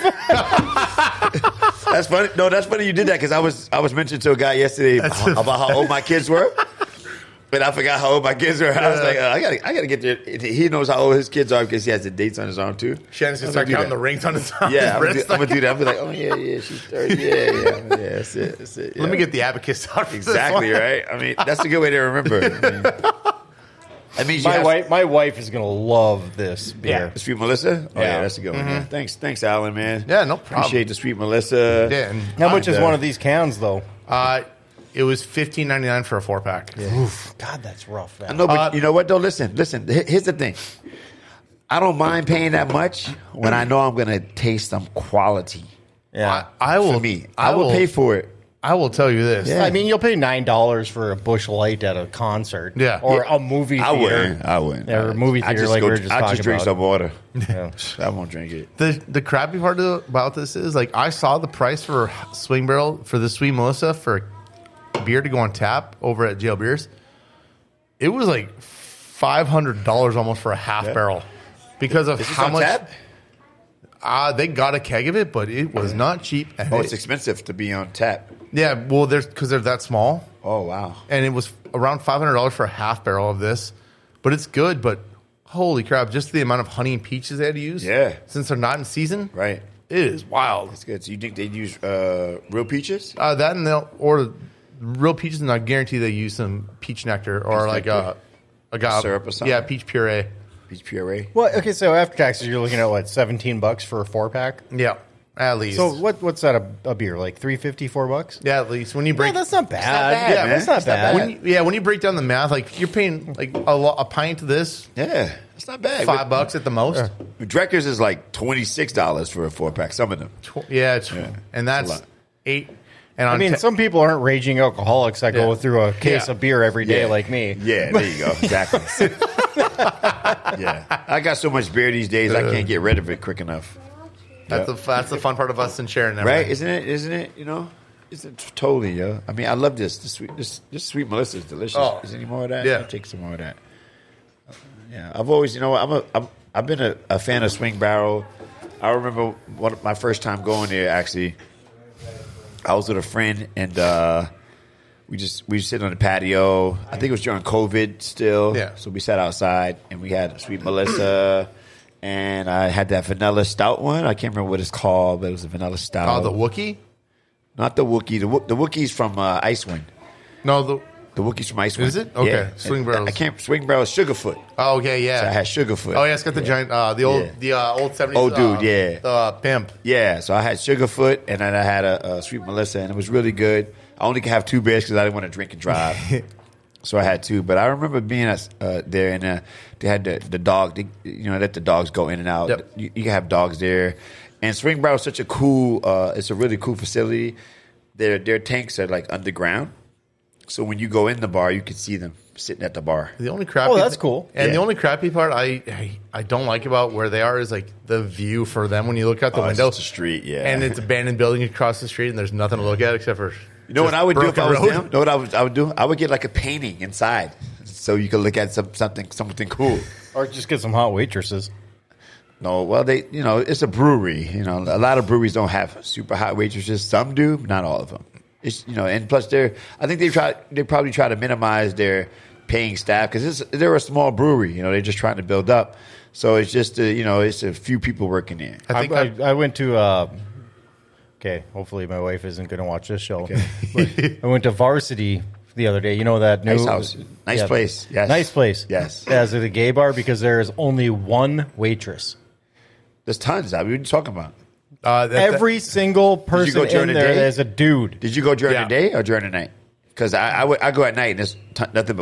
That's funny. No, that's funny you did that because I was mentioning to a guy yesterday about how old my kids were. But I forgot how old my kids were. I was like, I gotta get there. He knows how old his kids are because he has the dates on his arm too. Shannon's going to I'm start gonna do counting that. the rings on his Yeah, I'm wrist. gonna do that. I'm gonna be like, oh yeah, she's 30. Yeah, that's it. Let me get the abacus out. For exactly this one. right. I mean, that's a good way to remember. I mean, my wife is gonna love this beer. The Sweet Melissa? Oh, yeah, Yeah. that's a good one. Yeah. Thanks, Alan, man. Yeah, no problem. Appreciate the Sweet Melissa. Yeah, and, How much is one of these cans, though? it was $15.99 for a 4-pack. Oof, God, that's rough. Man. I know, but you know what, though? Listen. Here's the thing. I don't mind paying that much when I know I'm going to taste some quality. Yeah, I will. For me. I will pay for it. I will tell you this. Yeah. I mean, you'll pay $9 for a Busch Light at a concert, Yeah. or a movie theater. I wouldn't. Yeah, or a movie theater like we were just I talking just drink about. some water. Yeah. I won't drink it. The crappy part about this is like I saw the price for Swing Barrel for the Sweet Melissa for beer to go on tap over at Jail Beers. It was like $500 almost for a half barrel because of Is this how on much. tap? They got a keg of it, but it was not cheap. And Oh, it's expensive to be on tap. yeah, well, because they're that small, Oh, wow. and it was around $500 for a half barrel of this. But it's good. But holy crap, just the amount of honey and peaches they had to use. Yeah. since they're not in season, Right. it is wild. That's good. So you think they'd use real peaches? That and they'll order real peaches, and I guarantee they use some peach nectar or Peach like nectar? agave Syrup or something? Yeah, peach puree. Peach puree? Well, okay, so after taxes, you're looking at what, $17 for a 4-pack? Yeah, at least. So what's that a beer like $3.50, $4? yeah, at least when you Yeah, break. that's not bad. bad, yeah, man. that's not It's not bad. bad. when you break down the math, like you're paying like a pint of this, Yeah. It's not bad. $5 at the most. Dreckers is like $26 for a 4-pack. Some of them. Yeah, Yeah, and it's a that's lot. 8. And I on mean, some people aren't raging alcoholics that go Yeah. through a case Yeah. of beer every day Yeah. like me. Yeah, there you go. Exactly. Yeah. I got so much beer these days, I can't get rid of it quick enough. that's the fun part of us and sharing that, Right? Isn't it? You know? It's totally, yo. I mean, I love this. This Sweet Melissa is delicious. Oh. Is there any more of that? Yeah. I'll take some more of that. Yeah. I've always, I've been a fan of Swing Barrel. I remember my first time going there, actually. I was with a friend, and we sit on the patio. I think it was during COVID still. Yeah. So we sat outside, and we had Sweet Melissa, and I had that vanilla stout one. I can't remember what it's called, but it was a vanilla stout. Oh, the Wookiee? Not the Wookiee. The Wookiee's from Icewind. No, The Wookiee's from Icewind. Is it? Okay. Yeah. Swing Barrel's. I can't. Swing Barrel's Sugarfoot. Oh, okay, yeah. So I had Sugarfoot. Oh yeah, it's got the giant, the old 70s. Old dude, yeah. The pimp. Yeah, so I had Sugarfoot, and then I had a Sweet Melissa, and it was really good. I only could have 2 beers because I didn't want to drink and drive. So I had 2. But I remember being there, and they had the dog. Let the dogs go in and out. Yep. You can have dogs there. And Swing Barrel is such a cool. It's a really cool facility. Their tanks are like underground, so when you go in the bar, you can see them sitting at the bar. The only crappy. Oh, that's cool. And Yeah. the only crappy part I don't like about where they are is like the view for them when you look out the Oh, it's window. just a street, yeah. And it's abandoned building across the street, and there's nothing to look at except for. You know what I would do if I was road. them? You know what I would do? I would get like a painting inside, so you could look at something cool. Or just get some hot waitresses. No, well, it's a brewery. A lot of breweries don't have super hot waitresses. Some do, but not all of them. It's and plus I think they probably try to minimize their paying staff because they're a small brewery. They're just trying to build up. So it's just it's a few people working there. I think I went to. Okay, hopefully my wife isn't going to watch this show. But I went to Varsity the other day. You know that new Nice house. Nice place. Yes. Nice place. Yes. As a gay bar because there is only one waitress. There's tons. What are you talking about? Every single person go during in the there day? is a dude. Did you go during Yeah. the day or during the night? Because I go at night and there's nothing but women.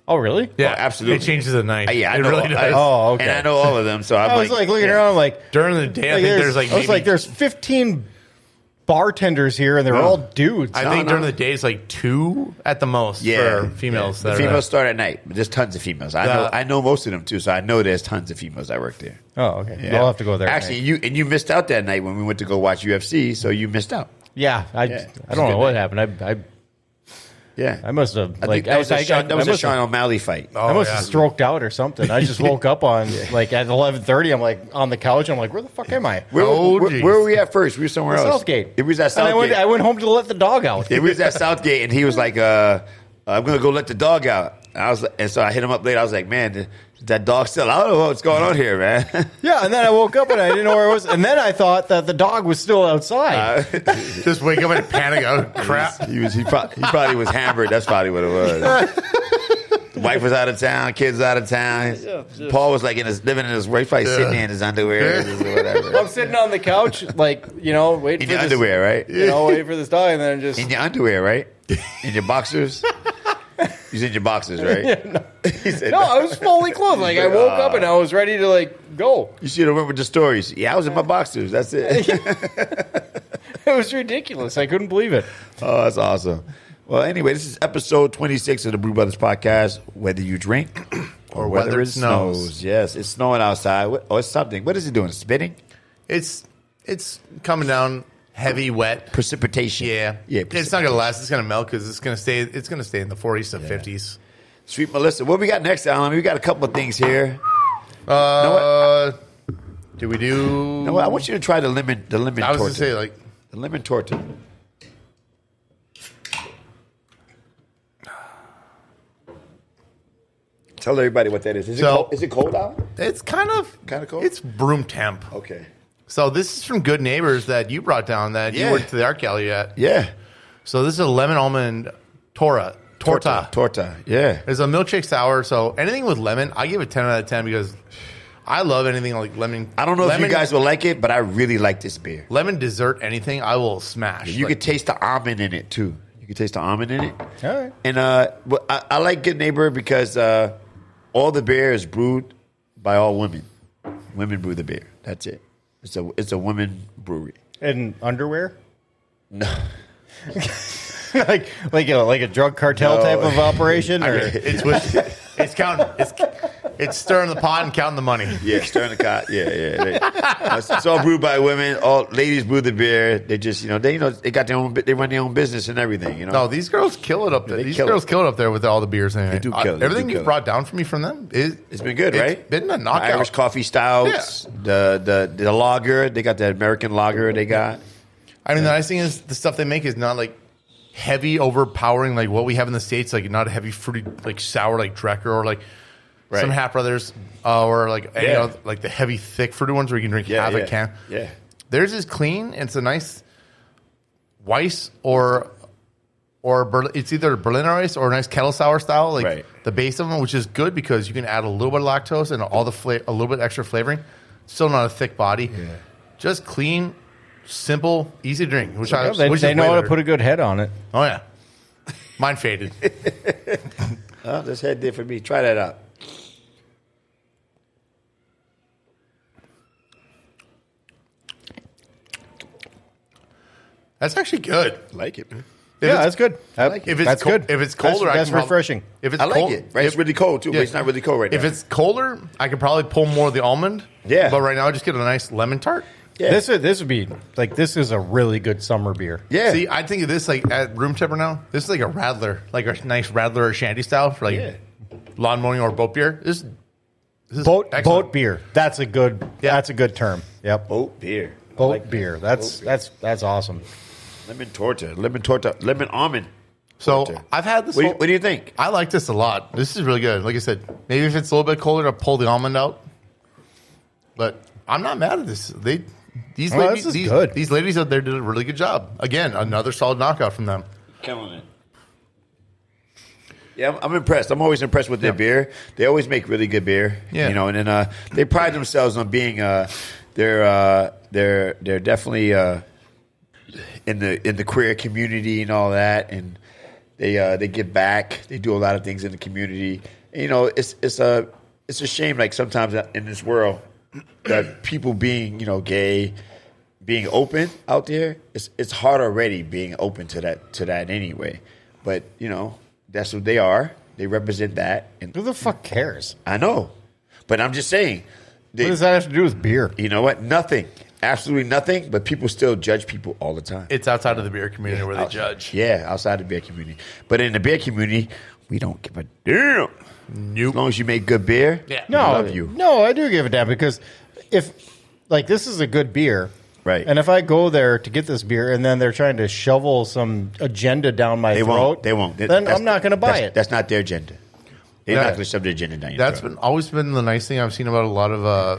Oh, really? Yeah, absolutely. It changes at night. Yeah, I it know. really does. Oh, okay. And I know all of them, so I was like looking around, like During the day, I think there's like I was like, there's 15 bartenders here, and they're all dudes. I think during the day it's like 2 at the most for females. The females start at night, but there's tons of females. I know most of them too, so I know there's tons of females that work there. Oh, okay. Yeah. I'll have to go there. Actually, you missed out that night when we went to go watch UFC, so you missed out. Yeah, I don't know what happened. I must have That was a Sean O'Malley fight. I must have stroked out or something. I just woke up on like at 11:30. I'm like on the couch. I'm like, where the fuck am I? Where were we at first? We were somewhere else. Southgate. It was at Southgate. And I went home to let the dog out. It was at Southgate, and he was like, "I'm gonna go let the dog out." And so I hit him up later. I was like, "Man, that dog's still out? I don't know what's going on here, man." Yeah, and then I woke up and I didn't know where it was, and then I thought that the dog was still outside. Just wake up and panic. Oh crap! He probably was hammered. That's probably what it was. The wife was out of town, kids out of town. Paul was like living in his wife, like sitting there in his underwear or whatever. I'm sitting on the couch, like waiting In for your this, underwear, right? waiting for this dog, and then just In your underwear, right? In your boxers. You said your boxers, right? Yeah, no. He said, No, I was fully clothed. Like I woke up and I was ready to go. You should have remembered the stories. Yeah, I was in my boxers. That's it. It was ridiculous. I couldn't believe it. Oh, that's awesome. Well, anyway, this is episode 26 of the Brew Brothers podcast. Whether you drink or whether it snows. Yes, it's snowing outside. Oh, it's something. What is it doing? Spitting? It's coming down heavy, wet Precipitation. Yeah. It's not gonna last. It's gonna melt because it's gonna stay. It's gonna stay in the 40s to 50s. Sweet Melissa, what we got next, Alan? We got a couple of things here. Do we do? No, I want you to try the lemon. I was gonna say the lemon torta. Tell everybody what that is. Is it cold out? It's kind of cold. It's room temp. Okay. So this is from Good Neighbors that you brought down that you went to the art gallery at. Yeah. So this is a lemon almond torta. Yeah. It's a milkshake sour. So anything with lemon, I give it 10 out of 10 because I love anything like lemon. I don't know if you guys will like it, but I really like this beer. Lemon dessert, anything, I will smash. You could taste the almond in it too. You can taste the almond in it. All right. And I like Good Neighbor because all the beer is brewed by all women. Women brew the beer. That's it. It's a women brewery. In underwear? No. like a drug cartel type of operation, or It's stirring the pot and counting the money. Yeah, stirring the pot. Yeah. It's all brewed by women. All ladies brew the beer. They just they got their own. They run their own business and everything. No, these girls kill it up there. These girls kill it up there with all the beers. They do kill it. Everything you've brought down for me from them it's been good, right? It's been a knockout. Irish coffee stouts. Yeah. The lager. They got the American lager. They got. I mean, the nice thing is the stuff they make is not like heavy, overpowering like what we have in the States. Like not a heavy, fruity, like sour, like Drecker or like. Right. Some Half Brothers, or like like the heavy, thick fruity ones where you can drink half a can. Yeah, theirs is clean. And it's a nice Weiss or it's either Berliner Weiss or a nice kettle sour style, like the base of them, which is good because you can add a little bit of lactose and all the a little bit extra flavoring. Still not a thick body, just clean, simple, easy to drink. Which they know how to put a good head on it. Oh yeah, mine faded. Oh, this head did for me. Try that out. That's actually good. I like it, man. That's good. If it's good. If it's colder, that's refreshing. If it's I like it. Right, it's really cold too, but it's not really cold right now. If it's colder, I could probably pull more of the almond. Yeah, but right now I just get a nice lemon tart. Yeah. This would be like this is a really good summer beer. Yeah. See, I think of this like at room temp now. This is like a Radler, like a nice Radler or shandy style for like lawn mowing or boat beer. This is boat beer. That's a good. Yeah. That's a good term. Yep. Boat beer. Boat beer. That's awesome. Lemon torta, lemon almond. So torta. I've had this. What do you think? I like this a lot. This is really good. Like I said, maybe if it's a little bit colder, I'll pull the almond out. But I'm not mad at this. These ladies out there did a really good job. Again, another solid knockout from them. Killing it. Yeah, I'm impressed. I'm always impressed with their beer. They always make really good beer. Yeah. And then they pride themselves on being they're definitely in the queer community and all that, and They give back. They do a lot of things in the community. And, you know, it's a shame. Like sometimes in this world, that people being gay, being open out there, it's hard already being open to that anyway. But that's what they are. They represent that. And who the fuck cares? I know, but I'm just saying. What does that have to do with beer? You know what? Nothing. Absolutely nothing. But people still judge people all the time. It's outside of the beer community where they judge. Yeah, outside the beer community. But in the beer community, we don't give a damn. Nope. As long as you make good beer, yeah. No, I love you. No, I do give a damn because if this is a good beer, right? And if I go there to get this beer and then they're trying to shovel some agenda down my throat, they won't. Then I'm not going to buy it. That's not their agenda. They're not going to shove their agenda down your That's throat. always been the nice thing I've seen about a lot of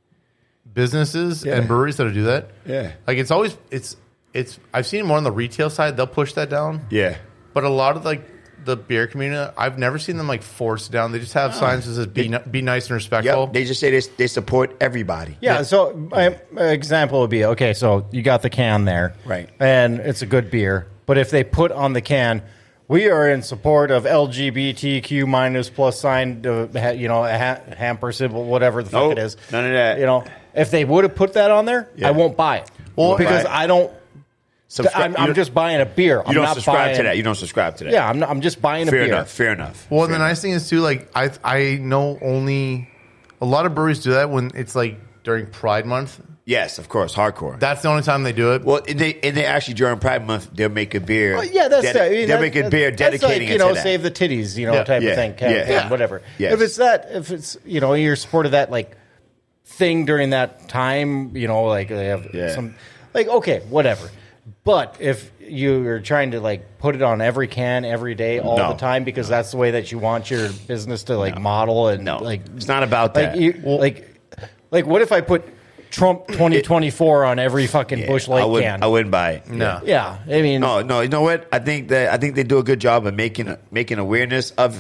businesses and breweries that do that. Yeah, like it's always I've seen it more on the retail side. They'll push that down. Yeah, but a lot of the beer community, I've never seen them force it down. They just have signs that says be nice and respectful. Yep. They just say they support everybody. Yeah. So my example would be so you got the can there, right? And it's a good beer, but if they put on the can, we are in support of LGBTQ minus plus sign, hamper symbol, whatever the fuck it is. None of that. If they would have put that on there, I won't buy it. Well, because I don't. I'm just buying a beer. You don't subscribe to that. You don't subscribe to that. Yeah, I'm just buying a beer. Fair enough. Well, the nice thing is too, I know only a lot of breweries do that when it's during Pride Month. Yes, of course, hardcore. That's the only time they do it. Well, and they actually during Pride Month they'll make a beer. Well, yeah, that's they'll make a beer dedicating it to that. Save the titties, type of thing, whatever. Yes. If it's you're supported that thing during that time, they have some okay, whatever. But if you're trying to put it on every can every day all the time because that's the way that you want your business to model and it's not about that. What if I put Trump 2024 on every fucking Busch Light can? I wouldn't buy it. No. Yeah, I mean, no. You know what? I think they do a good job of making awareness of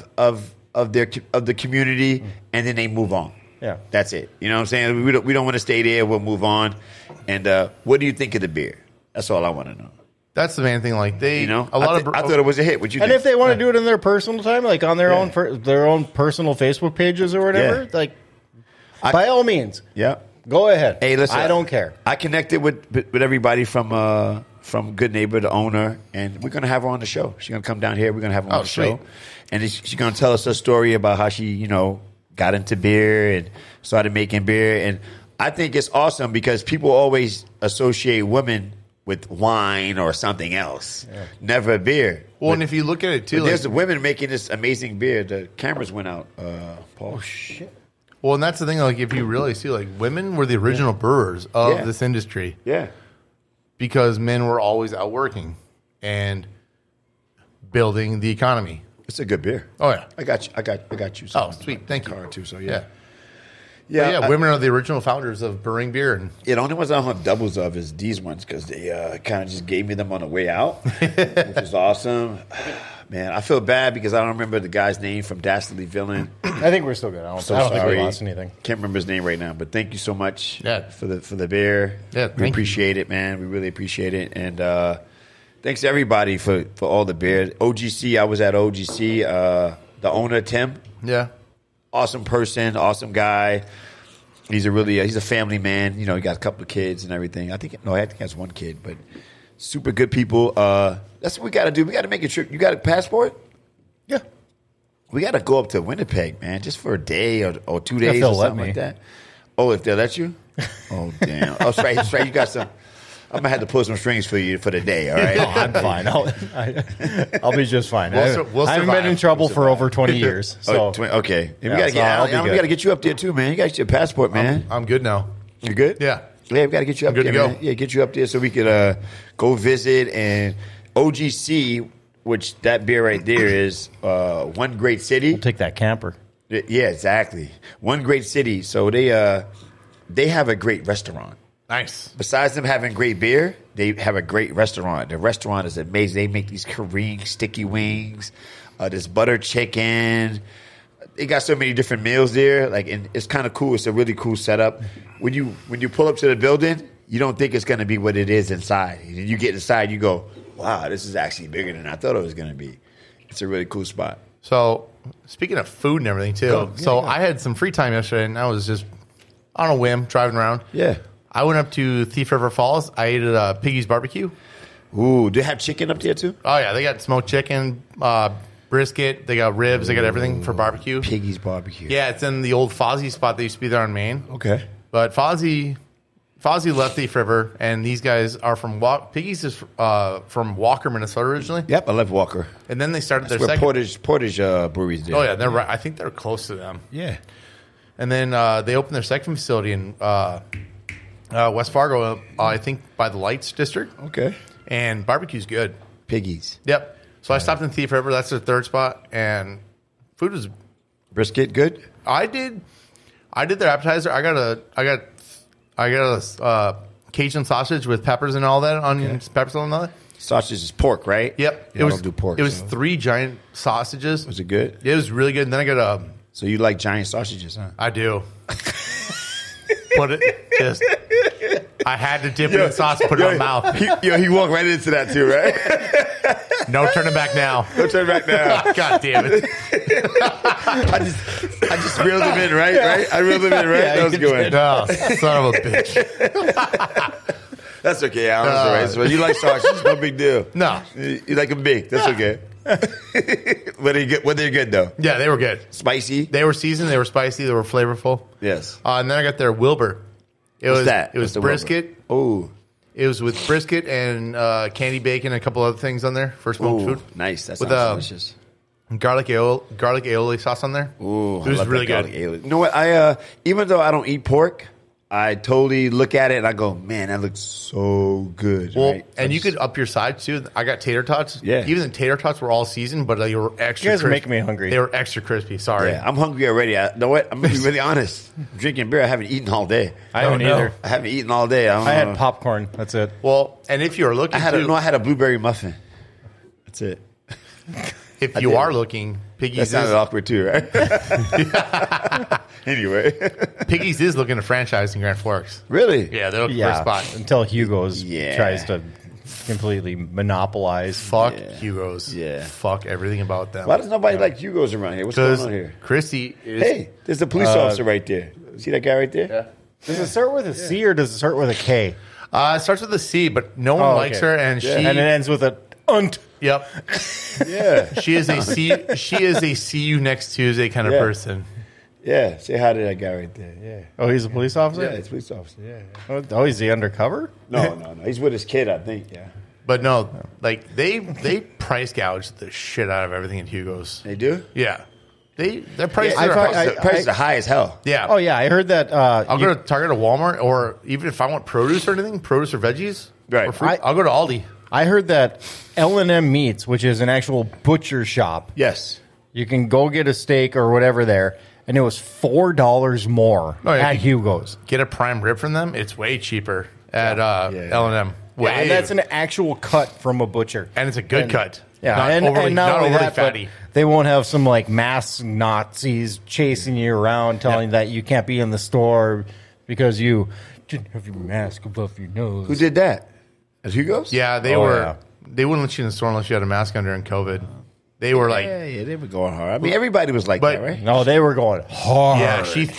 the community, and then they move on. Yeah, that's it. You know what I'm saying? We don't want to stay there. We'll move on. And what do you think of the beer? That's all I want to know. That's the main thing. I thought it was a hit. What you think? And if they want to do it in their personal time, on their own personal Facebook pages or whatever, by all means, go ahead. Hey, listen, I don't care. I connected with everybody from Good Neighbor, the owner, and we're gonna have her on the show. She's gonna come down here. We're gonna have her on the show, and she's gonna tell us a story about how she, got into beer and started making beer. And I think it's awesome because people always associate women with wine or something else, never beer. Well, and if you look at it too, there's women making this amazing beer. The cameras went out, Paul. Oh shit. Well, and that's the thing. If you really see, women were the original brewers of this industry. Yeah, because men were always out working and building the economy. It's a good beer. Oh yeah, I got you. Oh, sweet, thank you. Car too. So yeah. Women are the original founders of brewing beer, and the only ones I don't have doubles of is these ones because they kind of just gave me them on the way out, which is awesome. Man, I feel bad because I don't remember the guy's name from Dastardly Villain. I think we're still good. I don't think we lost anything. Can't remember his name right now, but thank you so much for the beer. Yeah, we appreciate it, man. We really appreciate it, and thanks to everybody for all the beer. OGC, I was at OGC. The owner Tim, awesome person, awesome guy. He's a family man. He got a couple of kids and everything. I think he has one kid, but super good people. That's what we got to do. We got to make a trip. You got a passport? Yeah. We got to go up to Winnipeg, man, just for a day or 2 days or something like that. Oh, if they'll let you? Oh, damn. Oh, that's right. You got some. I'm gonna have to pull some strings for you for the day. All right, no, I'm fine. I'll be just fine. I haven't been in trouble for over 20 years. So okay, we gotta get you up there too, man. You got your passport, man. I'm good now. You good? Yeah. We gotta get you up there. Man. Yeah, get you up there so we could go visit and OGC, which that beer right there is One Great City. We'll take that camper. Yeah, exactly. One Great City. So they have a great restaurant. Nice. Besides them having great beer, they have a great restaurant. The restaurant is amazing. They make these Korean sticky wings, this butter chicken. They got so many different meals there. And it's kind of cool. It's a really cool setup. When you pull up to the building, you don't think it's going to be what it is inside. And you get inside, you go, wow, this is actually bigger than I thought it was going to be. It's a really cool spot. So, speaking of food and everything, too. I had some free time yesterday, and I was just on a whim driving around. Yeah. I went up to Thief River Falls. I ate at Piggy's Barbecue. Ooh, do they have chicken up there, too? Oh, yeah. They got smoked chicken, brisket. They got ribs. They got everything for barbecue. Piggy's Barbecue. Yeah, it's in the old Fozzie spot that used to be there on Main. Okay. But Fozzie left Thief River, and these guys are from Piggy's is from Walker, Minnesota originally. Yep, I love Walker. And then they started their Where second. Portage Brewery's there. Oh yeah, they're right. I think they're close to them. Yeah. And then they opened their second facility in West Fargo. I think by the Lights District. Okay. And barbecue's good. Piggy's. Yep. So I stopped in Thief River. That's their third spot, and food was. Brisket good? I did their appetizer. I got a Cajun sausage with peppers and all that, onions, peppers and all that. Sausage is pork, right? Yep. Yeah, I don't do pork. It was 3 giant sausages. Was it good? It was really good. And then I got a. So you like giant sausages, huh? I do. I had to dip it in sauce, put it in my mouth. He walked right into that too, right? No turning back now. No turn back now. God damn it. I just reeled him in, right? Right? I reeled him in, right? That was good. Oh, son of a bitch. That's okay, Alan. That's all right. So you like sausages, no big deal. No. You like them big. That's okay. Were they good, though? Yeah, they were good. Spicy? They were seasoned. They were spicy. They were flavorful. Yes. And then I got their Wilbur. What's that? It was brisket. Oh. It was with brisket and candy bacon and a couple other things on there for smoked food. Nice. That With, sounds delicious. Garlic aioli sauce on there. Ooh, it was really good. You know what? I even though I don't eat pork, I totally look at it and I go, man, that looks so good. Well, right? and you could up your sides too. I got tater tots. Yeah. Even the tater tots were all seasoned, but they were extra. You guys are crispy. making me hungry. They were extra crispy. Sorry. Yeah, I'm hungry already. You know what? I'm going to be really honest. I'm drinking beer. I haven't eaten all day. I haven't either. I haven't eaten all day. I had popcorn. That's it. Well, and if you're looking, I had a blueberry muffin. That's it. If you are looking, Piggy's That sounded awkward too, right? Anyway. Piggy's is looking to franchise in Grand Forks. Really? Yeah, they're looking for a spot. Until Hugo's Yeah. tries to completely monopolize. Fuck Hugo's. Yeah. Fuck everything about them. Why does nobody like Hugo's around here? What's going on here? Christy is. Hey, there's a police officer right there. See that guy right there? Yeah. Does it start with a C or does it start with a K? It starts with a C, but no one likes her, and she. And it ends with a unt. Yep. Yeah. She is a see you next Tuesday kind of person. Yeah. Say hi to that guy right there. Yeah. Oh, he's a police officer? Yeah, he's a police officer. Yeah. Oh, is he undercover? No. He's with his kid, I think. Yeah. But no, like they price gouge the shit out of everything at Hugo's. They do? Yeah. Their prices Yeah, are prices are high as hell. yeah. Oh, yeah. I heard that. I'll go to Target or Walmart, or even if I want produce or anything, produce or veggies, Right. or fruit, I'll go to Aldi. I heard that L&M Meats, which is an actual butcher shop, Yes. you can go get a steak or whatever there, and it was $4 more at Hugo's. Get a prime rib from them. It's way cheaper at L&M. Yeah, and that's an actual cut from a butcher. And it's a good cut. Yeah, not and overly, not only overly that, fatty. but they won't have some like masked Nazis chasing you around, telling you that you can't be in the store because you didn't have your mask above your nose. Who did that? At Hugo's? Yeah, they wouldn't let you in the store unless you had a mask on during COVID. They were like, Yeah, they were going hard. I mean, everybody was like that, right? No, they were going hard. yeah, she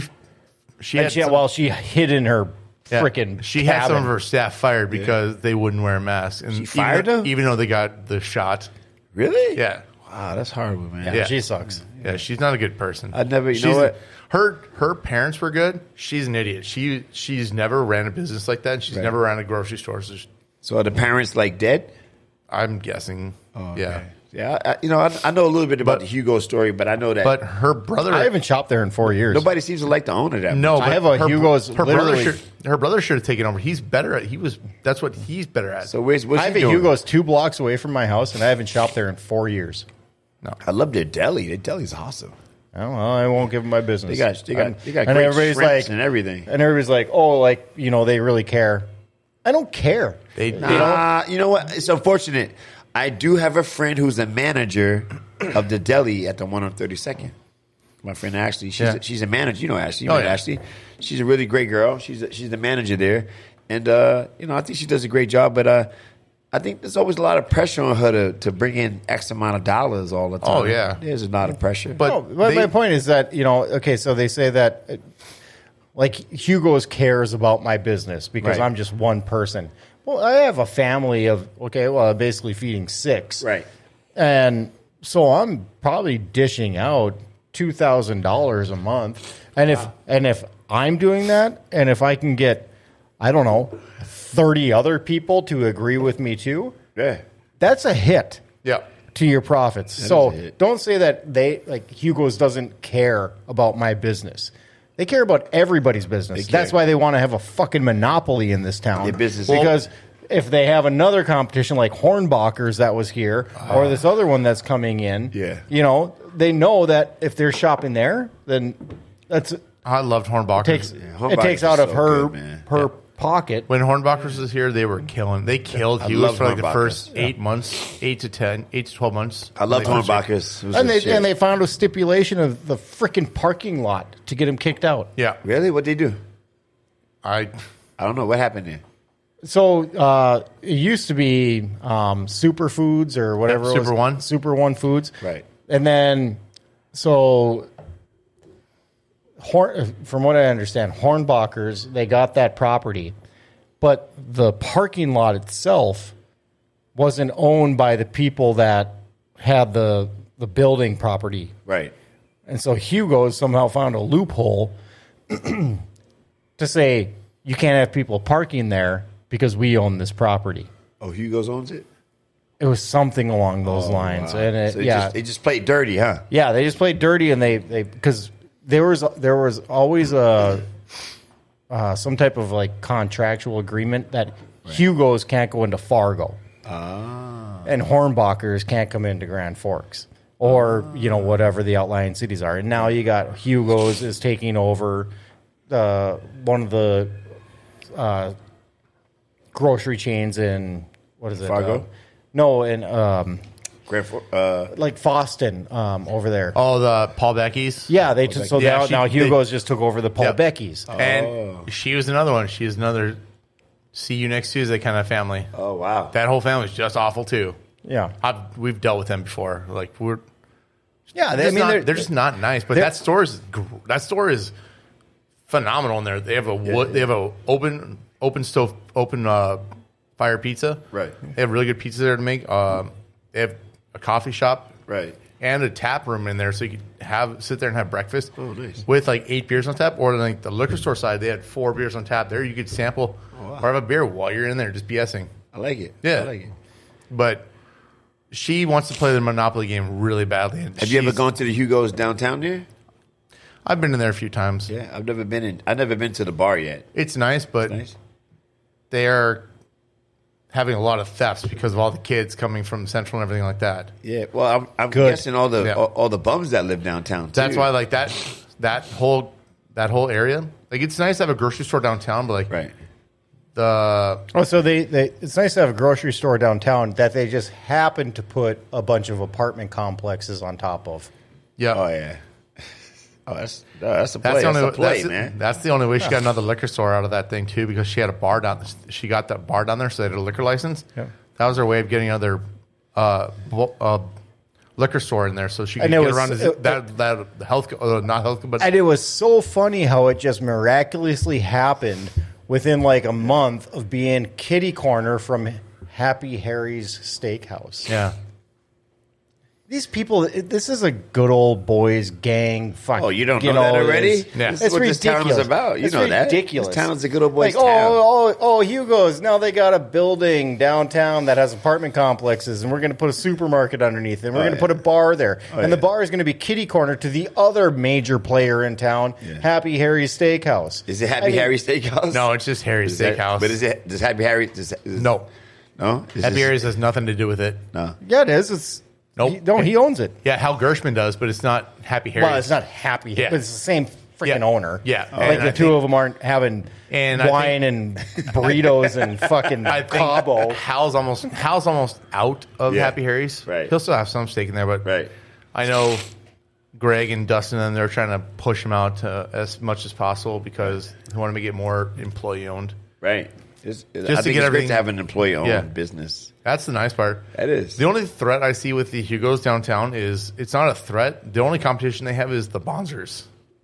had she hid in her freaking. She had some of cabin. her staff fired because they wouldn't wear masks. And She fired them? even though they got the shot. Really? Yeah, Wow, that's horrible, man. Yeah, she sucks. yeah, she's not a good person. I'd never. You know what? Her parents were good. She's an idiot. She's never ran a business like that. And she's never ran a grocery store. So are the parents like dead? I'm guessing. Okay. Yeah. Yeah, I know a little bit about the Hugo story, but I know that But her brother. I haven't shopped there in 4 years. nobody seems to like the owner that No, much. I but have a her- Hugo's Her brother literally- should have taken over. He's better at. That's what he's better at. So what's I have he a doing? Hugo's 2 blocks away from my house, and I haven't shopped there in 4 years. I love their deli. Their deli's awesome. Oh, well, I won't give them my business. They got and great everybody's shrimps like, and everything. and everybody's like, oh, like they really care. I don't care. They You know what? It's unfortunate. I do have a friend who's a manager of the deli at the one on 32nd. My friend Ashley. She's a manager. You know Ashley. You know Ashley. She's a really great girl. She's the manager there, and I think she does a great job. But I think there's always a lot of pressure on her to bring in X amount of dollars all the time. Oh, yeah. There's a lot of pressure. But my point is that, okay, so they say that, like, Hugo's cares about my business because I'm just one person. Well, I have a family of, I'm basically feeding 6. Right. And so I'm probably dishing out $2,000 a month. And if I'm doing that, and if I can get, I don't know, 30 other people to agree with me too, that's a hit to your profits. So don't say that Hugo's doesn't care about my business. They care about everybody's business. That's why they want to have a fucking monopoly in this town. Because if they have another competition like Hornbachers that was here, or this other one that's coming in, they know that if they're shopping there, then that's... I loved Hornbachers. It takes out of her pocket. When Hornbachers was here, they were killing. They killed Hughes for like the first 8 months, 8 to 12 months. I loved Hornbachers. And they found a stipulation of the freaking parking lot to get him kicked out. Yeah. Really? What'd they do? I don't know. What happened there? So it used to be Superfoods or whatever it was. Super One Foods. Right. And then, so... from what I understand, Hornbachers, they got that property, but the parking lot itself wasn't owned by the people that had the building property. Right. And so Hugo's somehow found a loophole to say you can't have people parking there because we own this property. Oh, Hugo's owns it? It was something along those lines. Wow. And they just played dirty, huh? Yeah, they just played dirty, and they because there was always some type of like contractual agreement that Hugo's can't go into Fargo, and Hornbachers can't come into Grand Forks, or whatever the outlying cities are. And now you got Hugo's is taking over one of the grocery chains in what is it? Fargo? No, in like Foston over there. Oh, the Paul Becky's? Yeah, now Hugo's just took over the Paul Becky's. And she was another one. She was another see you next Tuesday kind of family. Oh, wow. That whole family's just awful, too. Yeah. We've dealt with them before. Like, they're just not nice. But that store is phenomenal in there. They have a open stove, fire pizza. Right. They have really good pizza there to make. They have a coffee shop, right, and a tap room in there, so you could sit there and have breakfast. Oh, nice. With like 8 beers on tap, or like the liquor store side, they had 4 beers on tap. There, you could sample or have a beer while you're in there, just BSing. I like it. Yeah, I like it. But she wants to play the Monopoly game really badly. Have you ever gone to the Hugo's downtown there? I've been in there a few times. Yeah, I've never been to the bar yet. It's nice, but they are having a lot of thefts because of all the kids coming from Central and everything like that. Yeah, well, I'm guessing all the bums that live downtown, too. That's why, like, that whole area, like, it's nice to have a grocery store downtown, but, like, so it's nice to have a grocery store downtown that they just happen to put a bunch of apartment complexes on top of. Yeah. Oh, yeah. Oh, that's a play. That's a play, man. That's the only way she got another liquor store out of that thing too, because she had a bar down. She got that bar down there, so they had a liquor license. Yeah. That was her way of getting another liquor store in there, so she could get around that health, not health, but. And it was so funny how it just miraculously happened within like a month of being kitty corner from Happy Harry's Steakhouse. Yeah. These people, this is a good old boys gang. Oh, you don't know that already? Yeah. This is what this town is about. You know that. Ridiculous. This town is a good old boys town. Oh, Hugo's. Now they got a building downtown that has apartment complexes, and we're going to put a supermarket underneath it, and we're going to put a bar there. And the bar is going to be kitty corner to the other major player in town, Happy Harry's Steakhouse. Is it Happy Harry's Steakhouse? No, it's just Harry's Steakhouse. But does Happy Harry... No. No? Happy Harry's has nothing to do with it. No. Yeah, it is. Nope. He owns it. Yeah, Hal Gershman does, but it's not Happy Harry's. Well, it's not Happy, but it's the same freaking owner. Yeah. Like the two of them aren't having wine and burritos and fucking Cabo. Hal's almost out of Happy Harry's. Right. He'll still have some stake in there, but I know Greg and Dustin and they're trying to push him out as much as possible because they want to make it more employee owned. Right. I think to get it's everything great to have an employee-owned business. That's the nice part. That is. The only threat I see with the Hugos downtown is it's not a threat. The only competition they have is the Bonzers.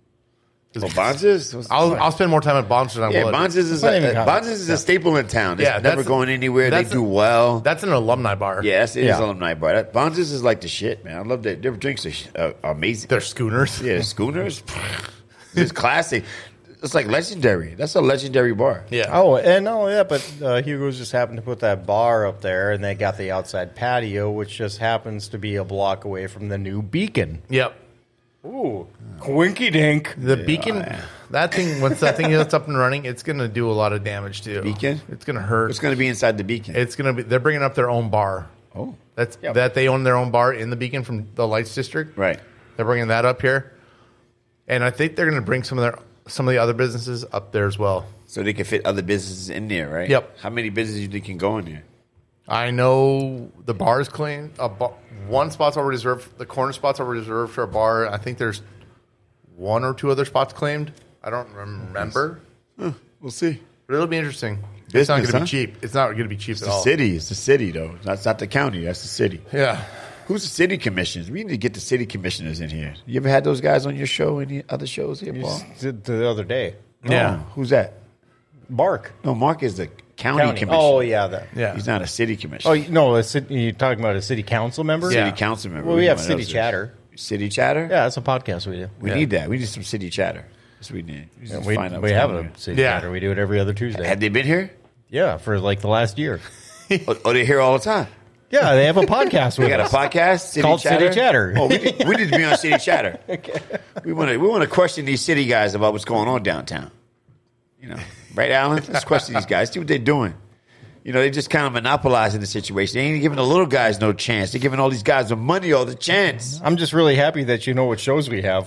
Bonzers? I'll spend more time at Bonzers than I would. Bonzers is a staple in town. It's never going anywhere. They do well. That's an alumni bar. Yes, it is an alumni bar. Bonzers is like the shit, man. I love that. Their drinks are amazing. They're schooners. Yeah, schooners. It's classic. It's like legendary. That's a legendary bar. Yeah. Oh, and but Hugo's just happened to put that bar up there, and they got the outside patio, which just happens to be a block away from the new Beacon. Yep. Ooh, quinky dink. The Beacon, that thing, once that thing gets up and running, it's going to do a lot of damage too. Beacon? It's going to hurt. What's going to be inside the Beacon? It's going to be, they're bringing up their own bar. Oh. That they own their own bar in the Beacon from the Lights District. Right. They're bringing that up here. And I think they're going to bring some of the other businesses up there as well. So they can fit other businesses in there, right? Yep. How many businesses do you think can go in there? I know the bar is clean. One spot's already reserved. The corner spot's already reserved for a bar. I think there's one or two other spots claimed. I don't remember. We'll see. But it'll be interesting. Business, it's not going to be cheap. It's not going to be cheap at all. It's the city, though. That's not the county. That's the city. Yeah. Who's the city commissioners? We need to get the city commissioners in here. You ever had those guys on your show? Any other shows here, Paul? Did the other day. Yeah. Who's that? Mark. No, Mark is the county commissioner. Oh, yeah. Yeah. He's not a city commissioner. Oh, no, you're talking about a city council member? City council member. Well, we have city chatter. City chatter? Yeah, that's a podcast we do. We need that. We need some city chatter. That's what we need. We have a city chatter. We do it every other Tuesday. Have they been here? Yeah, for like the last year. They're here all the time? Yeah, they have a podcast with us. We got a podcast called City Chatter. Oh, we need to be on City Chatter. Okay. We want to question these city guys about what's going on downtown. You know, right, Alan? Let's question these guys. See what they're doing. You know, they just kind of monopolizing the situation. They ain't giving the little guys no chance. They're giving all these guys with money all the chance. I'm just really happy that you know what shows we have.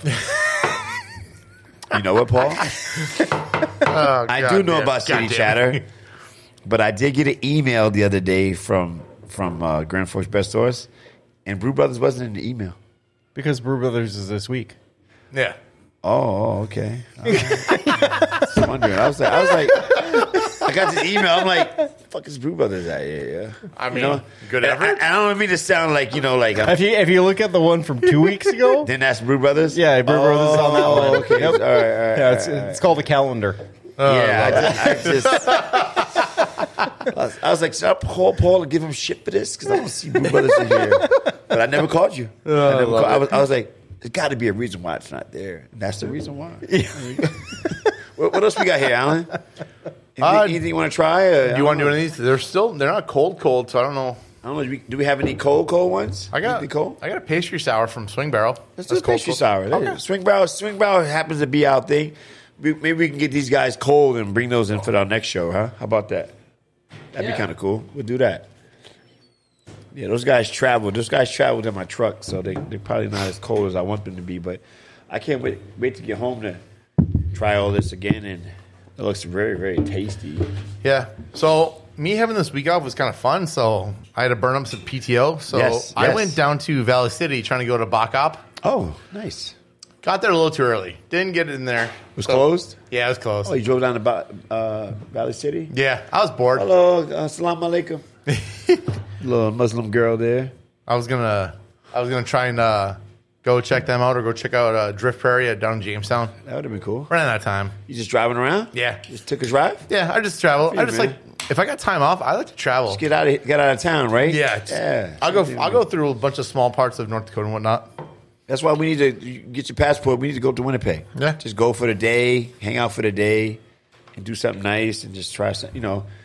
You know what, Paul? I do know about City Chatter, but I did get an email the other day from Grand Forks Best Horse, and Brew Brothers wasn't in the email. Because Brew Brothers is this week. Yeah. Oh, okay. Just wondering. I was like, I got this email. I'm like, the fuck is Brew Brothers at? Yeah. I mean, good effort. I don't mean to sound like, like. If you look at the one from 2 weeks ago. Then that's Brew Brothers? Yeah, Brew Brothers is on that one. Okay. Yep. All right. Yeah, it's called a calendar. I was like, should I call Paul and give him shit for this? Because I don't see Brew Brothers in here. But I never called you. I was like, there's got to be a reason why it's not there. And that's the reason why. What else we got here, Alan? Anything you want to try? Do you want to do any of these? They're not cold, so I don't know. I don't know. Do we have any cold ones? I got a pastry sour from Swing Barrel. Let's do pastry sour. Okay. Swing Barrel happens to be our thing. Maybe we can get these guys cold and bring those in for our next show, huh? How about that? That'd be kind of cool. We'll do that. Yeah, those guys traveled. Those guys traveled in my truck, so they're probably not as cold as I want them to be. But I can't wait to get home to try all this again, and it looks very, very tasty. Yeah. So me having this week off was kind of fun, so I had to burn up some PTO. So I went down to Valley City trying to go to Bacop. Oh, nice. Got there a little too early. Didn't get in there. It was closed? Yeah, it was closed. Oh, you drove down to Valley City? Yeah, I was bored. Hello, assalamu alaikum. Little Muslim girl there. I was gonna try and go check them out or go check out Drift Prairie down in Jamestown. That would have been cool. Ran out of time. You just driving around? Yeah. Just took a drive? Yeah, I just travel. Yeah, If I got time off, I like to travel. Just get out of town, right? Yeah. I'll go through a bunch of small parts of North Dakota and whatnot. That's why we need to get your passport. We need to go to Winnipeg. Yeah. Just go for the day, hang out for the day, and do something nice, and just try something.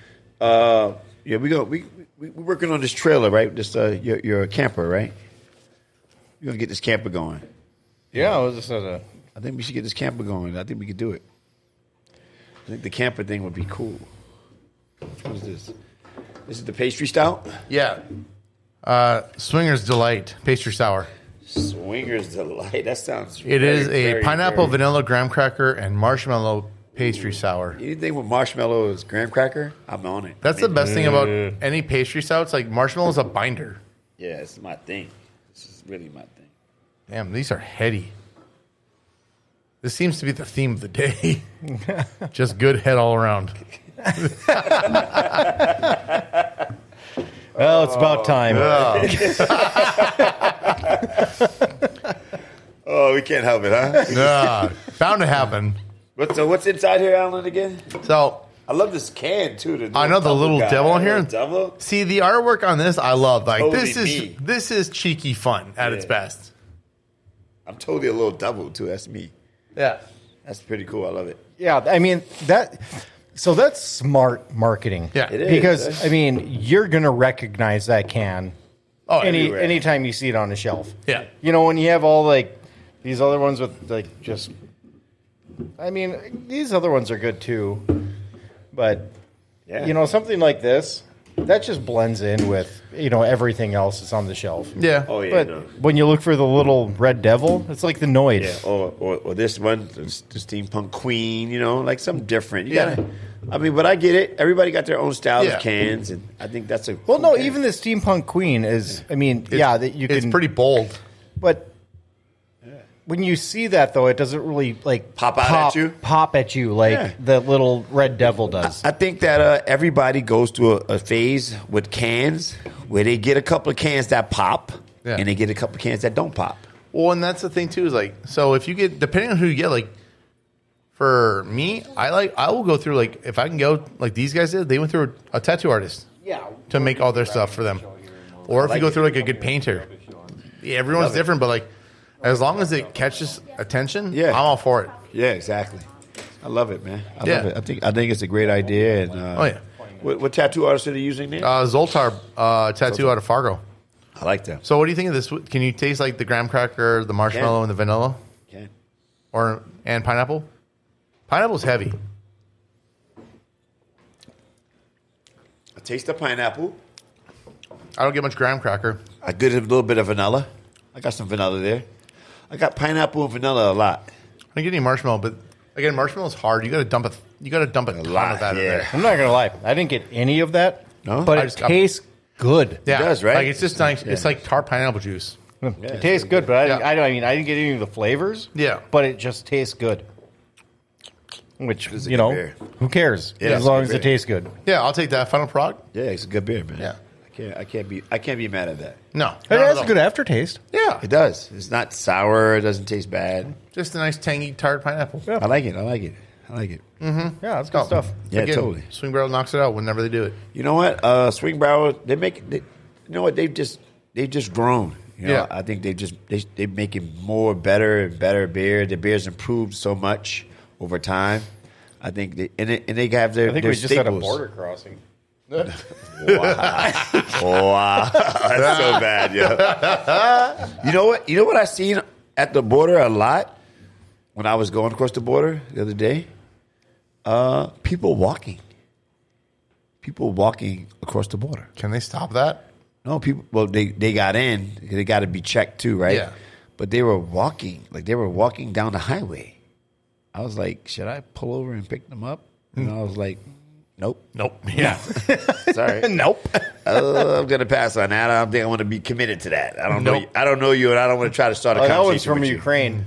We're working on this trailer, right? This you're a camper, right? You're gonna get this camper going. Yeah, I was just I think we should get this camper going. I think we could do it. I think the camper thing would be cool. Which one is this? This is the pastry stout? Yeah. Swinger's Delight pastry sour. Swinger's Delight. That sounds. It is a pineapple, vanilla, graham cracker, and marshmallow pastry sour. Anything with marshmallow is graham cracker, I'm on it. That's the best thing about any pastry sour. It's like marshmallow is a binder. Yeah, it's my thing. This is really my thing. Damn, these are heady. This seems to be the theme of the day. Just good head all around. Well, it's about time. Oh, we can't help it, huh? Yeah, bound to happen. What's inside here, Alan, again? So I love this can, too. I know the little devil in here. Devil? See, the artwork on this, I love. Like Totally this is cheeky fun at its best. I'm totally a little devil, too. That's me. Yeah. That's pretty cool. I love it. Yeah, I mean so that's smart marketing. Yeah. It is. Because I mean, you're gonna recognize that can everywhere. anytime you see it on the shelf. Yeah. You know, when you have all like these other ones with like just I mean, these other ones are good too. But Yeah. you know, something like this, that just blends in with, you know, everything else that's on the shelf. Yeah. Oh, yeah. But no. when you look for the little red devil, it's like the Noid. Yeah, or this one, the steampunk queen, you know, like something different. You Yeah. gotta, I mean, but I get it. Everybody got their own style Yeah. of cans, and I think that's a Well, cool no, can. even the steampunk queen is. I mean, that you can. It's pretty bold. But when you see that, though, it doesn't really like Pop out at you? Pop at you like Yeah. the little red devil does. I think that everybody goes through a phase with cans where they get a couple of cans that pop, Yeah. and they get a couple of cans that don't pop. Well, and that's the thing too, is like, so if you get, depending on who you get, like, for me, I will go through, like, if I can go, like these guys did, they went through a tattoo artist to make all their stuff for them. Or if you go through, like, a good painter. Yeah, everyone's different, but, like, as long as it catches attention, Yeah. I'm all for it. Yeah, exactly. I love it, man. I Yeah. love it. I think it's a great idea. And Oh, yeah. what tattoo artist are they using there? Zoltar tattoo out of Fargo. I like that. So what do you think of this? Can you taste, like, the graham cracker, the marshmallow, Yeah. and the vanilla? Okay. And pineapple? Pineapple's heavy. I taste the pineapple. I don't get much graham cracker. I get a little bit of vanilla. I got some vanilla there. I got pineapple and vanilla a lot. I don't get any marshmallow, but again, marshmallow's hard. You got to dump it. You got to dump a ton lot, of that in yeah. there. I'm not gonna lie, I didn't get any of that. No? But I it just got- tastes good. Yeah, It does, right? Like it's just nice. Yeah. It's like tart pineapple juice. It tastes good, but Yeah. I mean, I didn't get any of the flavors. Yeah. but it just tastes good. Which This is a you good know, beer. who cares? Yeah, as it's long a as good it beer. tastes good. Yeah, I'll take that. Final product. Yeah, it's a good beer, man. Yeah. I can't be mad at that. No, It not has at a good all. aftertaste. Yeah, It does. It's not sour. It doesn't taste bad. just a nice tangy tart pineapple. Yeah. I like it. I like it. I like it. Yeah, that's good Oh. stuff. Yeah, Again, totally. Swing Barrel knocks it out whenever they do it. You know what? Swing Barrel. You know what? They've just grown. You know, Yeah. I think they making more better and better beer. The beer's improved so much over time. I think they have their. I think their we just had a staples. border crossing. Wow, that's so bad, yeah. You know what? You know what I seen at the border a lot when I was going across the border the other day. People walking across the border. Can they stop that? No, people. Well, they got in. They got to be checked too, right? Yeah. But they were walking down the highway. I was like, should I pull over and pick them up? And I was like, nope. Yeah. Sorry. Nope. I'm gonna pass on that. I don't think I want to be committed to that. I don't know. Nope. I don't know you, and I don't want to try to start a Oh, that conversation one's from with you. Ukraine.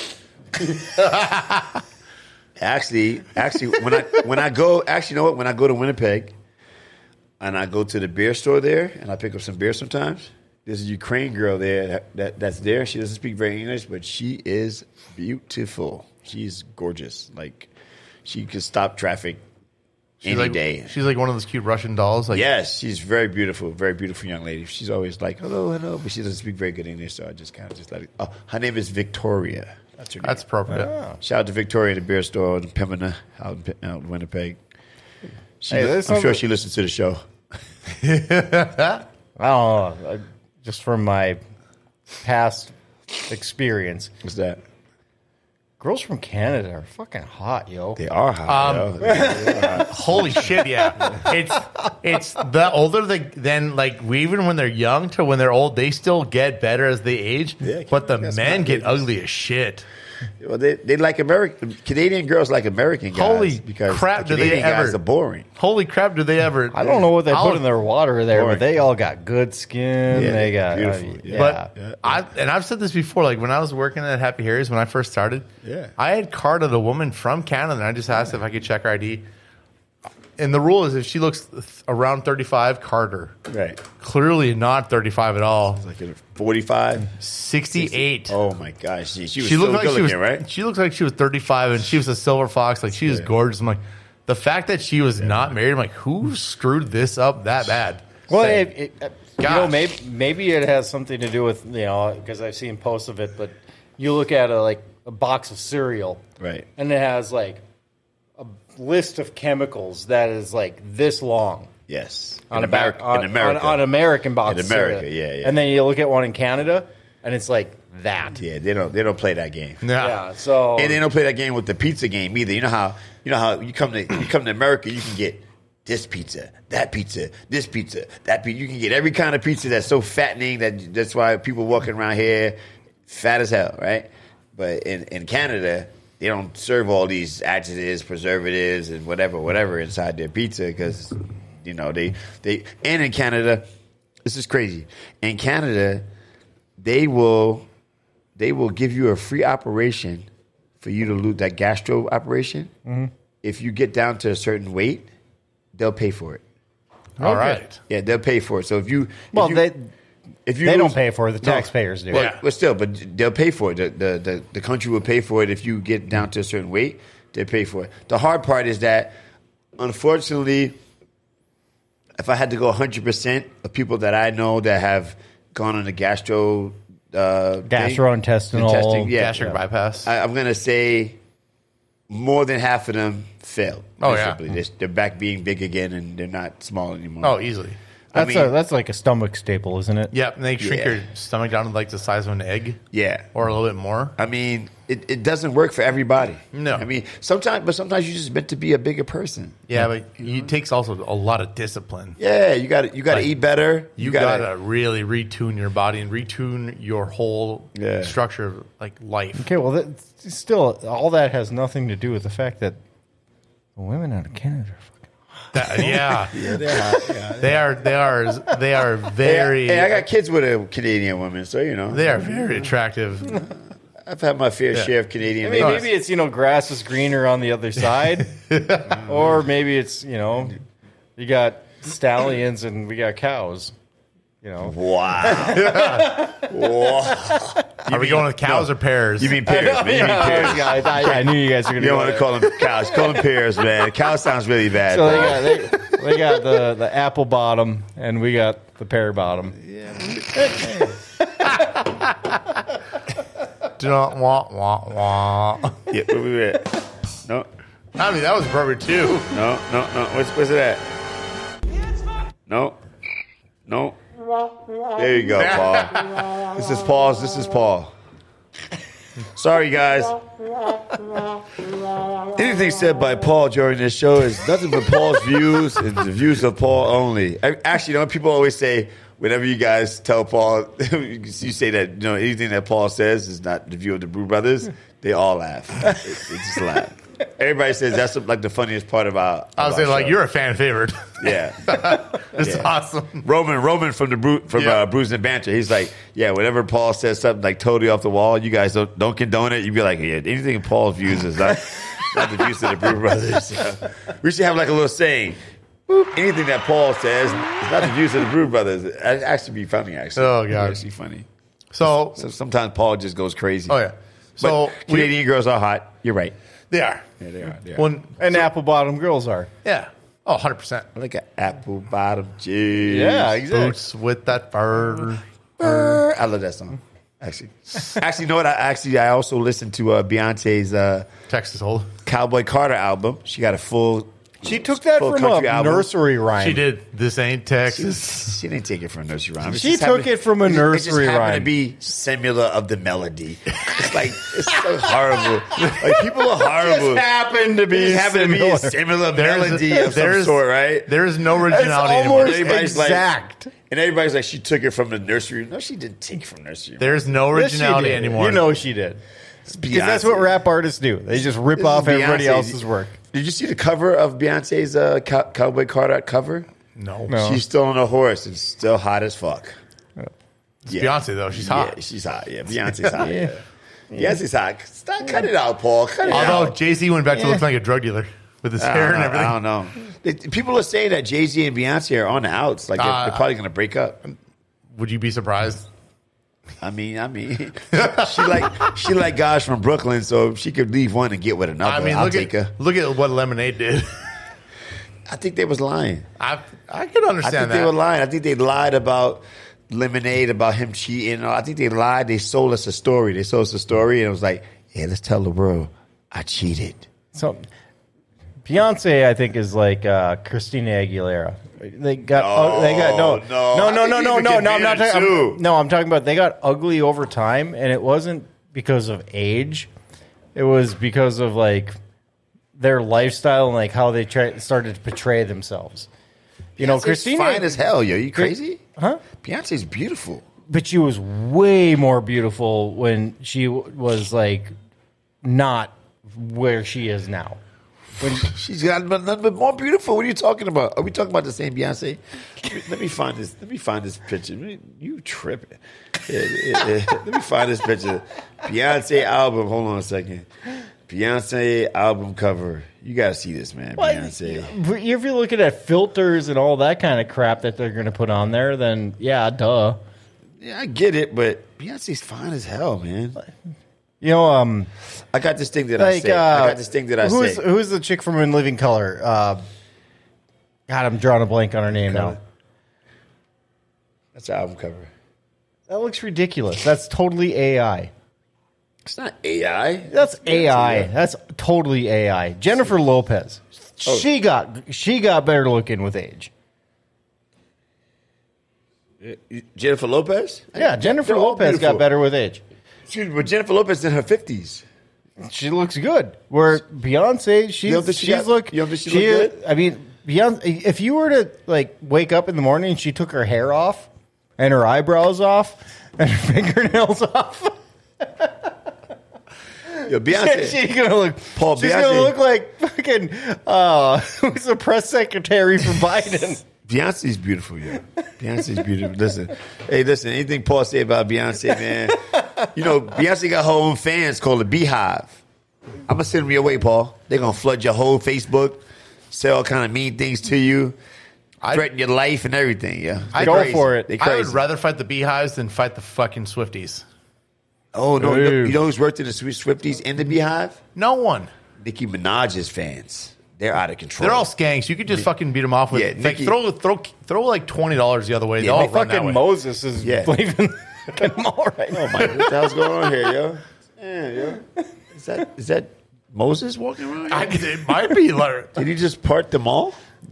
Actually, when I go, you know what? When I go to Winnipeg, and I go to the beer store there, and I pick up some beer sometimes. There's a Ukraine girl there that's there. She doesn't speak very English, but she is beautiful. She's gorgeous. Like she could stop traffic any day. She's like one of those cute Russian dolls. Like, Yes, she's very beautiful young lady. She's always like, hello, but she doesn't speak very good English, so I just kind of just let it. Oh, her name is Victoria. That's her name. that's appropriate. Shout out to Victoria, the beer store in Pembina, out in Winnipeg. Hey, I'm sure she listens to the show. I don't know. Just from my past experience, What's that? girls from Canada are fucking hot, yo. They are hot. yo. Holy shit! Yeah, it's the older then like even when they're young to when they're old, they still get better as they age. Yeah, but the that's men my get business. ugly as shit. Well, they like Canadian girls like American guys. Holy because crap, the do they Canadian guys ever- are boring. Holy crap! Do they ever? I don't know what they I'll- put in their water there, Boring. but they all got good skin. Yeah, they got beautiful. yeah. But I've said this before. Like when I was working at Happy Harry's when I first started, Yeah. I had carded a woman from Canada, and I just asked if I could check her ID. And the rule is if she looks around 35, card her. Right. Clearly not 35 at all. Like 45, 68. Oh my gosh, she was She so looked like good she was looking, right? She looked like she was 35, and she was a silver fox. Like she was gorgeous. I'm like, the fact that she was not married. I'm like, who screwed this up that bad? Well, you know, Gosh. maybe it has something to do with, you know, because I've seen posts of it. But you look at a box of cereal, Right. and it has like a list of chemicals that is like this long. Yes. On in America, on American box. In America, cereal. yeah. And then you look at one in Canada, and it's like that. Yeah, they don't play that game. Yeah. So And they don't play that game with the pizza game either. You know how you come to America, you can get this pizza, that pizza, this pizza, that pizza. You can get every kind of pizza that's so fattening that's why people walking around here fat as hell, right? But in Canada, they don't serve all these adjectives, preservatives, and whatever inside their pizza because you know they and in Canada, this is crazy. In Canada, they will give you a free operation for you to lose that gastro operation. Mm-hmm. If you get down to a certain weight, they'll pay for it. All right. Yeah, they'll pay for it. So if you they don't pay for it, the taxpayers do. Well, but still, they'll pay for it. The country will pay for it if you get down to a certain weight. They pay for it. The hard part is that, unfortunately, if I had to go 100% of people that I know that have gone on the gastrointestinal, gastric bypass. I'm going to say more than half of them failed. Oh, yeah. They're back being big again, and they're not small anymore. Oh, easily. That's like a stomach staple, isn't it? Yep, and they shrink your stomach down to like the size of an egg. Yeah. Or a little bit more. I mean, it doesn't work for everybody. No. I mean, sometimes you're just meant to be a bigger person. Yeah, but it takes also a lot of discipline. Yeah, you got to eat better. You got to really retune your body and retune your whole structure of life. Okay, well, still, all that has nothing to do with the fact that the women out of Canada are fucking hot. Yeah, they're hot. Yeah, they are very. Hey, I got kids with a Canadian woman, so you know they are very attractive. I've had my fair share of Canadian. Maybe it's grass is greener on the other side, or maybe it's you got stallions and we got cows. Wow. Are we going with cows or pears? You mean pears, man. You mean pears. I knew you guys were going to. You don't want to call them cows. Call them pears, man. Cow sounds really bad. So they got the apple bottom, and we got the pear bottom. Yeah. Don't wah. Yeah, where we at? No. I mean, that was appropriate too. No. Where's it at? No. There you go, Paul. This is Paul. Sorry, guys. Anything said by Paul during this show is nothing but Paul's views and the views of Paul only. Actually, people always say, whenever you guys tell Paul, you say that anything that Paul says is not the view of the Brew Brothers, they all laugh. They just laugh. Everybody says that's the funniest part of our. I was saying, you're a fan favorite. Yeah, it's awesome. Roman from Brews and Banter. He's like, yeah, whenever Paul says something totally off the wall, you guys don't condone it. You'd be like, yeah, anything Paul's views is not the views of the Brew Brothers. We should have a little saying. Anything that Paul says is not the views of the Brew Brothers. It'd actually be funny. Actually, oh god, it's actually funny. So sometimes Paul just goes crazy. Oh yeah. So Canadian girls are hot. You're right. They are. Yeah, they are. And apple bottom girls are. Yeah. Oh, 100%. I like an apple bottom jeans. Yeah, exactly. Boots with that fur. I love that song. Actually, you know what? I also listened to Beyonce's Texas Hold Cowboy Carter album. She got a full. She took that from a nursery rhyme. She did. This ain't Texas. She didn't take it from a nursery rhyme. She took it from a nursery rhyme. It just happened rhyme. to be similar of the melody. It's so horrible. People are horrible. It just happened to be similar melody of some sort, right? There is no originality anymore. Everybody's exact. And everybody's like, she took it from the nursery. No, she didn't take it from nursery. There's no originality anymore. You know she did. Because that's what rap artists do. They just rip off everybody else's work. Did you see the cover of Beyonce's Cowboy Carter cover? No. She's still on a horse and still hot as fuck. It's Beyonce, though. She's hot. Yeah, she's hot. Yeah, Beyonce's hot. Yeah. Beyonce's hot. Cut it out, Paul. Cut it out. Although Jay-Z went back to looking like a drug dealer. with his hair and everything. I don't know. People are saying that Jay-Z and Beyonce are on the outs. Like they're probably going to break up. Would you be surprised? I mean, she like guys from Brooklyn, so if she could leave one and get with another, I'll take her. Look at what Lemonade did. I think they was lying. I could understand that. They were lying. I think they lied about Lemonade, about him cheating. I think they lied. They sold us a story. They sold us a story, and it was like, yeah, let's tell the world I cheated. So Beyonce, I think, is like Christina Aguilera. They got no. I'm talking about they got ugly over time, and it wasn't because of age. It was because of like their lifestyle and like how they started to portray themselves. You know, Christina fine as hell, yo. You crazy? Huh? Beyonce's beautiful, but she was way more beautiful when she was like not where she is now. She's got nothing but more beautiful. What are you talking about? Are we talking about the same Beyonce? Let me find this. Let me find this picture. You tripping? Let me find this picture. Beyonce album. Hold on a second. Beyonce album cover. You got to see this, man. Beyonce. If you're looking at filters and all that kind of crap that they're going to put on there, then yeah, duh. Yeah, I get it, but Beyonce's fine as hell, man. You know, I got this thing that I say. Who's the chick from In Living Color? God, I'm drawing a blank on her name now. That's the album cover. That looks ridiculous. That's totally AI. It's not AI. That's AI. That's totally AI. Jennifer Lopez. Oh. She got better looking with age. Jennifer Lopez? Yeah, Jennifer Lopez got better with age. Excuse me, but Jennifer Lopez in her 50s. She looks good. Where Beyonce, she look good? I mean, Beyonce, if you were to like wake up in the morning and she took her hair off and her eyebrows off and her fingernails off. Yo, Beyonce. She's gonna look. She's gonna look like fucking. Who's the press secretary for Biden? Beyonce's beautiful, yeah. Beyonce's beautiful. Listen, anything Paul say about Beyonce, man. You know, Beyonce got her own fans called the Beehive. I'm gonna send them your way, Paul. They're gonna flood your whole Facebook, say all kind of mean things to you, threaten your life and everything. Yeah, go for it. I would rather fight the Beehives than fight the fucking Swifties. Oh no! You know who's worked in the Swifties in the Beehive? No one. Nicki Minaj's fans. They're out of control. They're all skanks. You could just fucking beat them off with throw like $20 the other way. Yeah, fucking Moses is leaving the mall right now. Oh my! What the hell's going on here, yo? Yeah, yo. Is that Moses walking around? It might be. Did he just part the mall?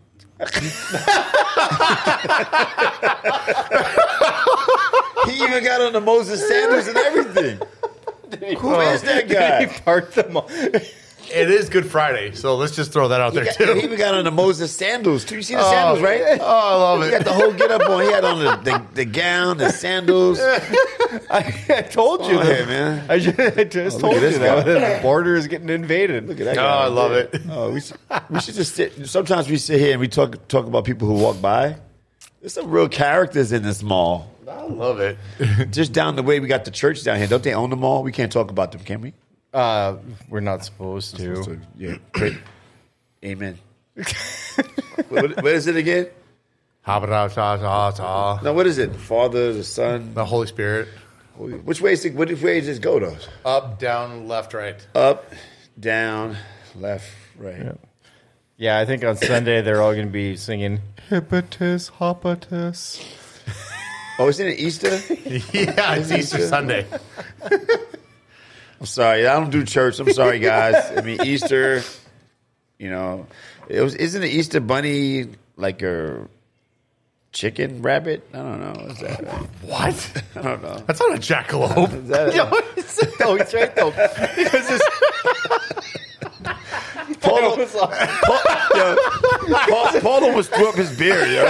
He even got on the Moses sandals and everything. Who is that guy? He parked the mall. It is Good Friday, so let's just throw that out there, too. He even got on the Moses sandals, too. You see the sandals, right? Oh, I love it. He got the whole get-up on. He had on the gown, the sandals. I told you that, man. I just told you that. The border is getting invaded. Look at that guy. I love it. Oh, we should just sit. Sometimes we sit here and we talk about people who walk by. There's some real characters in this mall. I love it. Just down the way, we got the church down here. Don't they own the mall? We can't talk about them, can we? We're not supposed to. Yeah. Amen. What is it again? No, what is it? Father, the Son, the Holy Spirit. Which way does it go, though? Up, down, left, right. Up, down, left, right. Yeah, I think on Sunday they're all going to be singing Hippotis, Hoppotis. Oh, isn't it Easter? Yeah, it's Easter Sunday. I'm sorry, I don't do church. I'm sorry, guys. I mean, Easter, you know, isn't the Easter bunny like a chicken rabbit? I don't know. What's that? What? I don't know. That's not a jackalope. Is that no, he's right though. Because Paul almost threw up his beard, yo.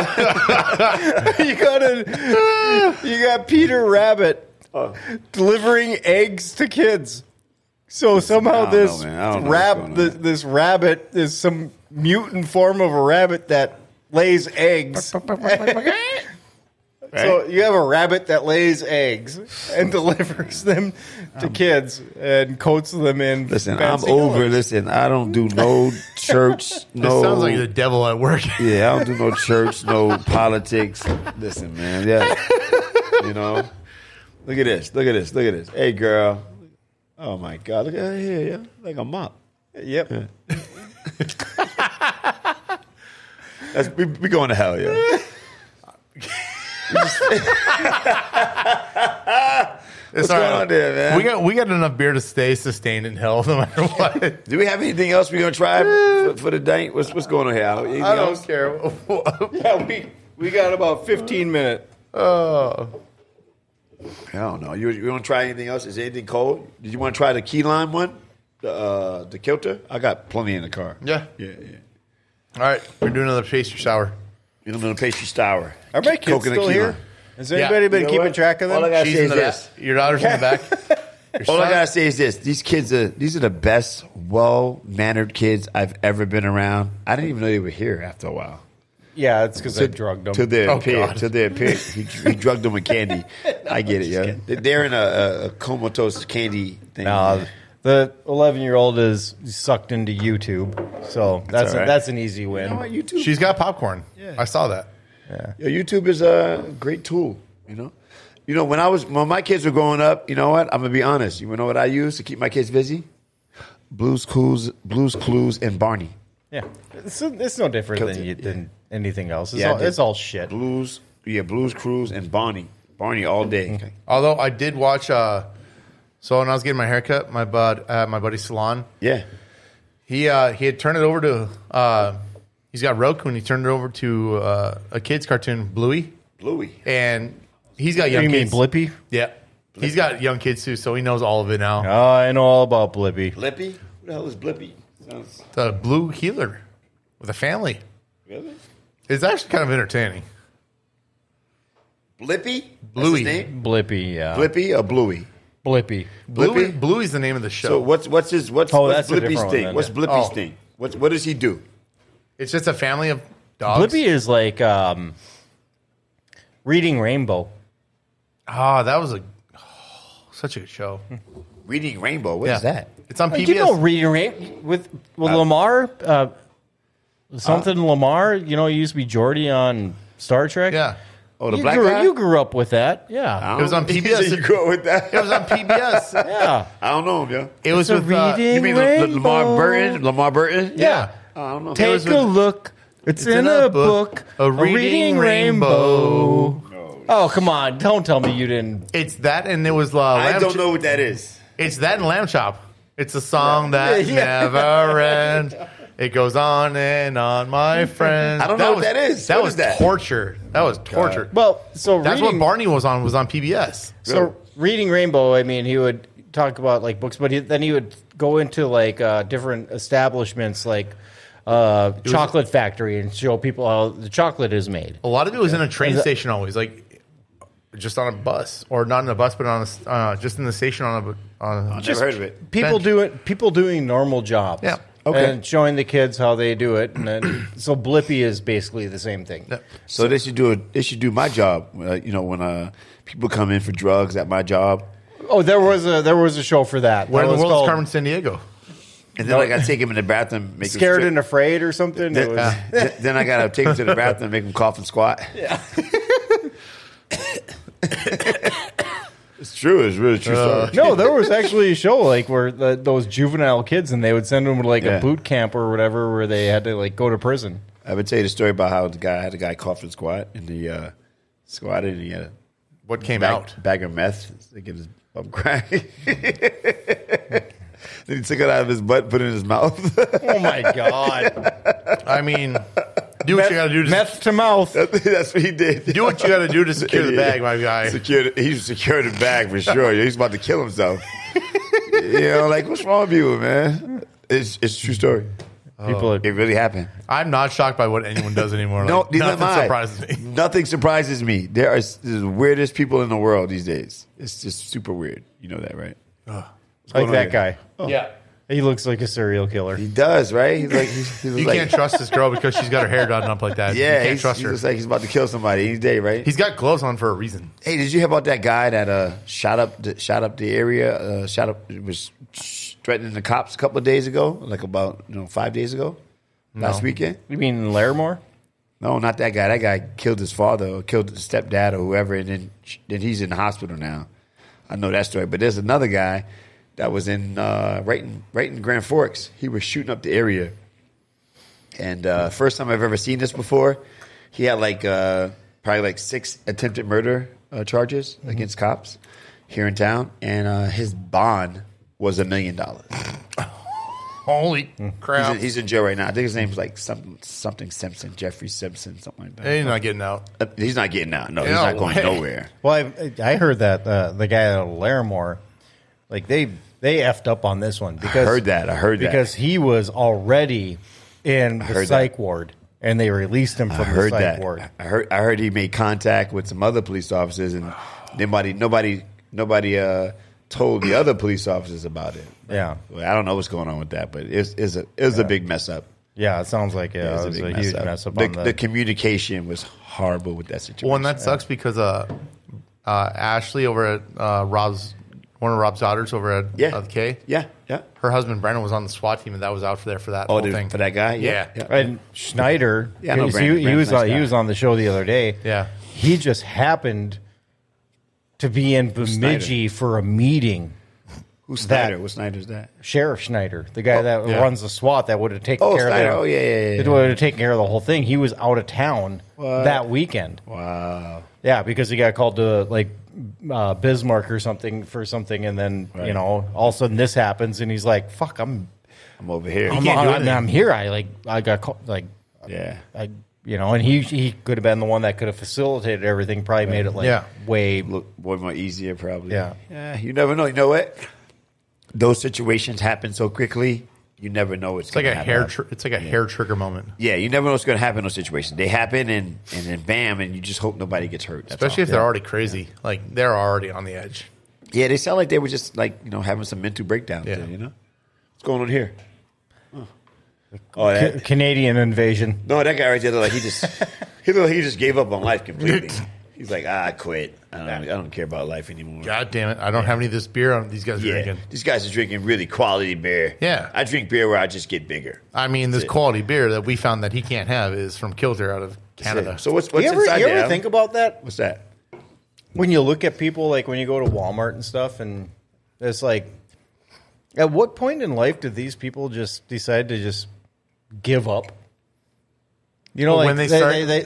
You got Peter Rabbit delivering eggs to kids. So somehow this rabbit is some mutant form of a rabbit that lays eggs. Right? So you have a rabbit that lays eggs and delivers them to kids and coats them in. Listen, I'm fancy over. colors. Listen, I don't do no church. No, It sounds like the devil at work. yeah, I don't do no church, no politics. Listen, man, yeah, you know. Look at this. Look at this. Look at this. Hey, girl. Oh my God, look at her here, yeah, like a mop. Yep. Yeah. we going to hell, yeah. It's What's going on there, man? We got enough beer to stay sustained in hell no matter what. Do we have anything else we're gonna try for the day? What's going on here? Anything I don't else? care. Yeah, we got about 15 minutes. Oh. I don't know. You want to try anything else? Is there anything cold? Did you want to try the key lime one? The kilter? I got plenty in the car. Yeah. Yeah. All right, we're doing another pastry sour. You're going to pastry sour. Are my kids Coconut still key here? lime. Has anybody been You know keeping what? track of them? All I gotta She's say in is the this. back. Your daughter's in the back. Your All I son- gotta say is this: these kids these are the best, well-mannered kids I've ever been around. I didn't even know they were here after a while. Yeah, it's because I drugged them. To their Oh, peer, God. to their peer. He drugged them with candy. I get it, yeah. They're in a comatose candy thing. The 11-year-old is sucked into YouTube, so that's all right. that's an easy win. You know what, YouTube? She's got popcorn. Yeah. I saw that. Yeah, YouTube is a great tool. You know, when my kids were growing up, you know what? I'm gonna be honest. You know what I use to keep my kids busy? Blues Clues, and Barney. Yeah, it's no different than anything else. Yeah, It's all shit. Blues Clues, and Barney. Barney all day. Okay. Although I did watch. So when I was getting my haircut, my buddy's salon, Yeah. he had turned it over to. He's got Roku, and he turned it over to a kids cartoon, Bluey, Bluey. and he's got young You mean kids. Blippy? Yeah, he's got young kids too, so he knows all of it now. Oh, I know all about Blippy. Blippy? Who the hell is Blippy? Sounds The blue healer with a family. really? It's actually kind of entertaining. Blippy? That's Bluey. his name? Blippy, yeah. Blippy or Bluey? Blippy. Blippy? Bluey's the name of the show. So what's Oh, that's a Blippy's different one thing? then, What's yeah. Blippy's Oh. thing? What does he do? It's just a family of dogs. Blippy is like Reading Rainbow. Oh, that was such a good show. Reading Rainbow. What is that? It's on PBS. You know Reading Rainbow with Lamar? Something Lamar? You know, he used to be Geordi on Star Trek? Yeah. Oh, the black guy? You grew up with that. Yeah. It was on PBS. You go with that? It was on PBS. Yeah. I don't know, yeah. It was a with reading You mean Lamar Burton? Lamar Burton? Yeah. I don't know. Take was a with- look. It's in a book. A Reading Rainbow. Oh, come on. Don't tell me you didn't. It's that, and it was I Lamb don't know what that is. It's that and Lamb Chop. It's a song that Yeah. never ends. It goes on and on, my friend. I don't know what that is. That What was is that? torture. That was torture. Well, so That's reading, what Barney was on PBS. So Reading Rainbow, I mean, he would talk about like books, but then he would go into like different establishments, like chocolate factory, and show people how the chocolate is made. A lot of it was in a train station always, like just on a bus, or not on a bus, but on a, just in the station on a. I've never heard of it. People Bench. doing normal jobs. Yeah. Okay. And showing the kids how they do it, and then, so Blippy is basically the same thing. Yeah. So they should do my job. You know, when people come in for drugs at my job, Oh, there was a show for that. Where in That the was world is called Carmen San Diego? and then I got to take him in the bathroom, make him Scared strip. and Afraid or something. It was, Then I got to take him to the bathroom, make him cough and squat. yeah. It's true. It's really true story. No, there was actually a show like where those juvenile kids, and they would send them to like Yeah. a boot camp or whatever, where they had to like go to prison. I would tell you the story about how I had a guy cough and squat, and he squatted, and he had a What came out? bag of meth to get his bum crack. Then he took it out of his butt, and put it in his mouth. Oh my god! I mean, do what you got to do to Meth to mouth. That's what he did. do what you got to do to secure the bag, my guy. He secured the bag for sure. He's about to kill himself. Like what's wrong with you, man? It's a true story. People are, It really happened. I'm not shocked by what anyone does anymore. No, Like, neither am nothing I. surprises me. Nothing surprises me. There are the weirdest people in the world these days. It's just super weird. You know that, right? like going on that here? guy. Yeah. He looks like a serial killer. He does, right? You can't trust this girl because she's got her hair done up like that. Yeah, you can't trust her. He looks like he's about to kill somebody any day, right? He's got gloves on for a reason. Hey, did you hear about that guy that shot up the area? Was threatening the cops a couple of days ago, like about 5 days ago, last weekend. You mean Larimore? No, not that guy. That guy killed his father or killed his stepdad or whoever, and then he's in the hospital now. I know that story. But there's another guy that was in right in Grand Forks. He was shooting up the area, and first time I've ever seen this before. He had probably 6 attempted murder charges against cops here in town, and his bond was $1 million. Holy crap! He's in jail right now. I think his name's like something Simpson, Jeffrey Simpson, something like that. He's not getting out. He's not getting out. No, he's not going nowhere. Well, I heard that the guy at Larimore, they effed up on this one because I heard that because he was already in the psych ward and they released him from the psych ward. I heard he made contact with some other police officers and nobody told the other police officers about it. Yeah, well, I don't know what's going on with that, but it was a big mess up. Yeah, it sounds like it was a huge mess up. The communication was horrible with that situation. Well, and that sucks because Ashley over at one of Rob's daughters over at the K. Yeah. Her husband Brennan was on the SWAT team, and that was out for that whole thing. For that guy? Yeah. And Schneider, he was on the show the other day. Yeah. He just happened to be in Bemidji for a meeting. Who's Snyder? What Snyder's that? Sheriff Schneider, the guy that runs the SWAT that would have taken care Snyder. of it would have taken care of the whole thing. He was out of town that weekend. Wow. Yeah, because he got called to Bismarck or something for something, and then all of a sudden this happens, and he's like, "Fuck, I'm over here. I'm here. I got called, and he could have been the one that could have facilitated everything. Probably made it way more easier. Probably. Yeah. You never know. You know what? Those situations happen so quickly. You never know what's going to happen. It's like a hair trigger moment. Yeah, you never know what's going to happen in those situations. They happen, and then bam, and you just hope nobody gets hurt. Especially if they're already crazy. Like, they're already on the edge. Yeah, they sound like they were just, having some mental breakdowns. Yeah. There, What's going on here? Canadian invasion. No, that guy right there, he just gave up on life completely. He's like, I quit. I don't care about life anymore. God damn it. I don't have any of this beer these guys are drinking. These guys are drinking really quality beer. Yeah. I drink beer where I just get bigger. I mean, this quality beer that we found that he can't have is from Kilter out of Canada. So what's you inside there? You ever think about that? What's that? When you look at people, when you go to Walmart and stuff, and it's like, at what point in life did these people just decide to just give up? When they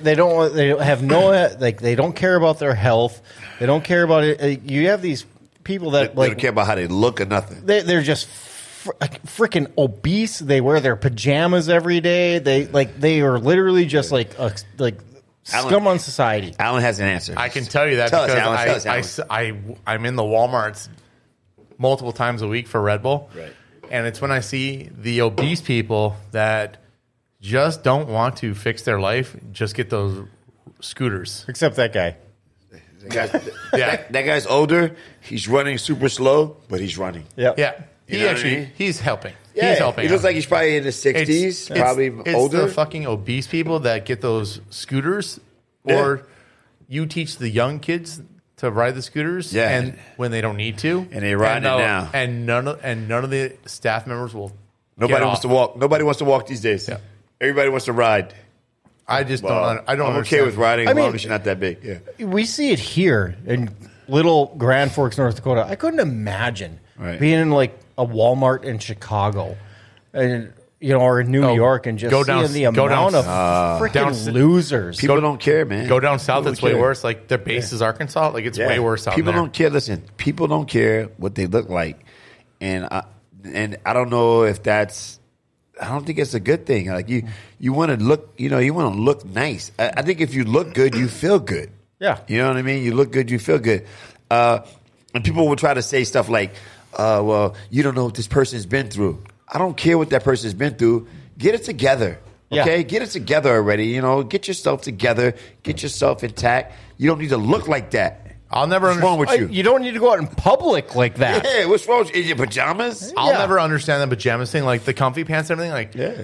don't care about their health. They don't care about it. You have these people that they don't care about how they look or nothing. They're just freaking obese. They wear their pajamas every day. They are literally just scum on society. Alan has an answer. I can tell you that because I'm in the Walmarts multiple times a week for Red Bull, right? And it's when I see the obese people that just don't want to fix their life, just get those scooters. Except that guy. That guy's older. He's running super slow, but he's running. Yep. Yeah. He's helping. Yeah, he's helping. He looks like he's probably in his 60s, probably older. It's the fucking obese people that get those scooters, or you teach the young kids to ride the scooters, and when they don't need to, and they ride it now, and none of the staff members will. Nobody wants to walk. Nobody wants to walk these days. Yeah. Everybody wants to ride. I just don't. I'm okay with riding as long as you're not that big. Yeah. We see it here in little Grand Forks, North Dakota. I couldn't imagine being in a Walmart in Chicago, and or in New York, and just seeing the amount of freaking losers. People don't care, man. Go down south; it's way worse. Their base is Arkansas. It's way worse out there. People don't care. Listen, people don't care what they look like, and I don't know if that's. I don't think it's a good thing. You want to look, you want to look nice. I think if you look good, you feel good. Yeah. You know what I mean? You look good, you feel good. And people will try to say stuff like, well, you don't know what this person's been through. I don't care what that person's been through. Get it together. Okay? Yeah. Get it together already. Get yourself together. Get yourself intact. You don't need to look like that. I'll never What's wrong with you? You don't need to go out in public like that. Yeah, what's wrong with you? In your pajamas? I'll Yeah. never understand the pajamas thing, like the comfy pants and everything. Like, Yeah.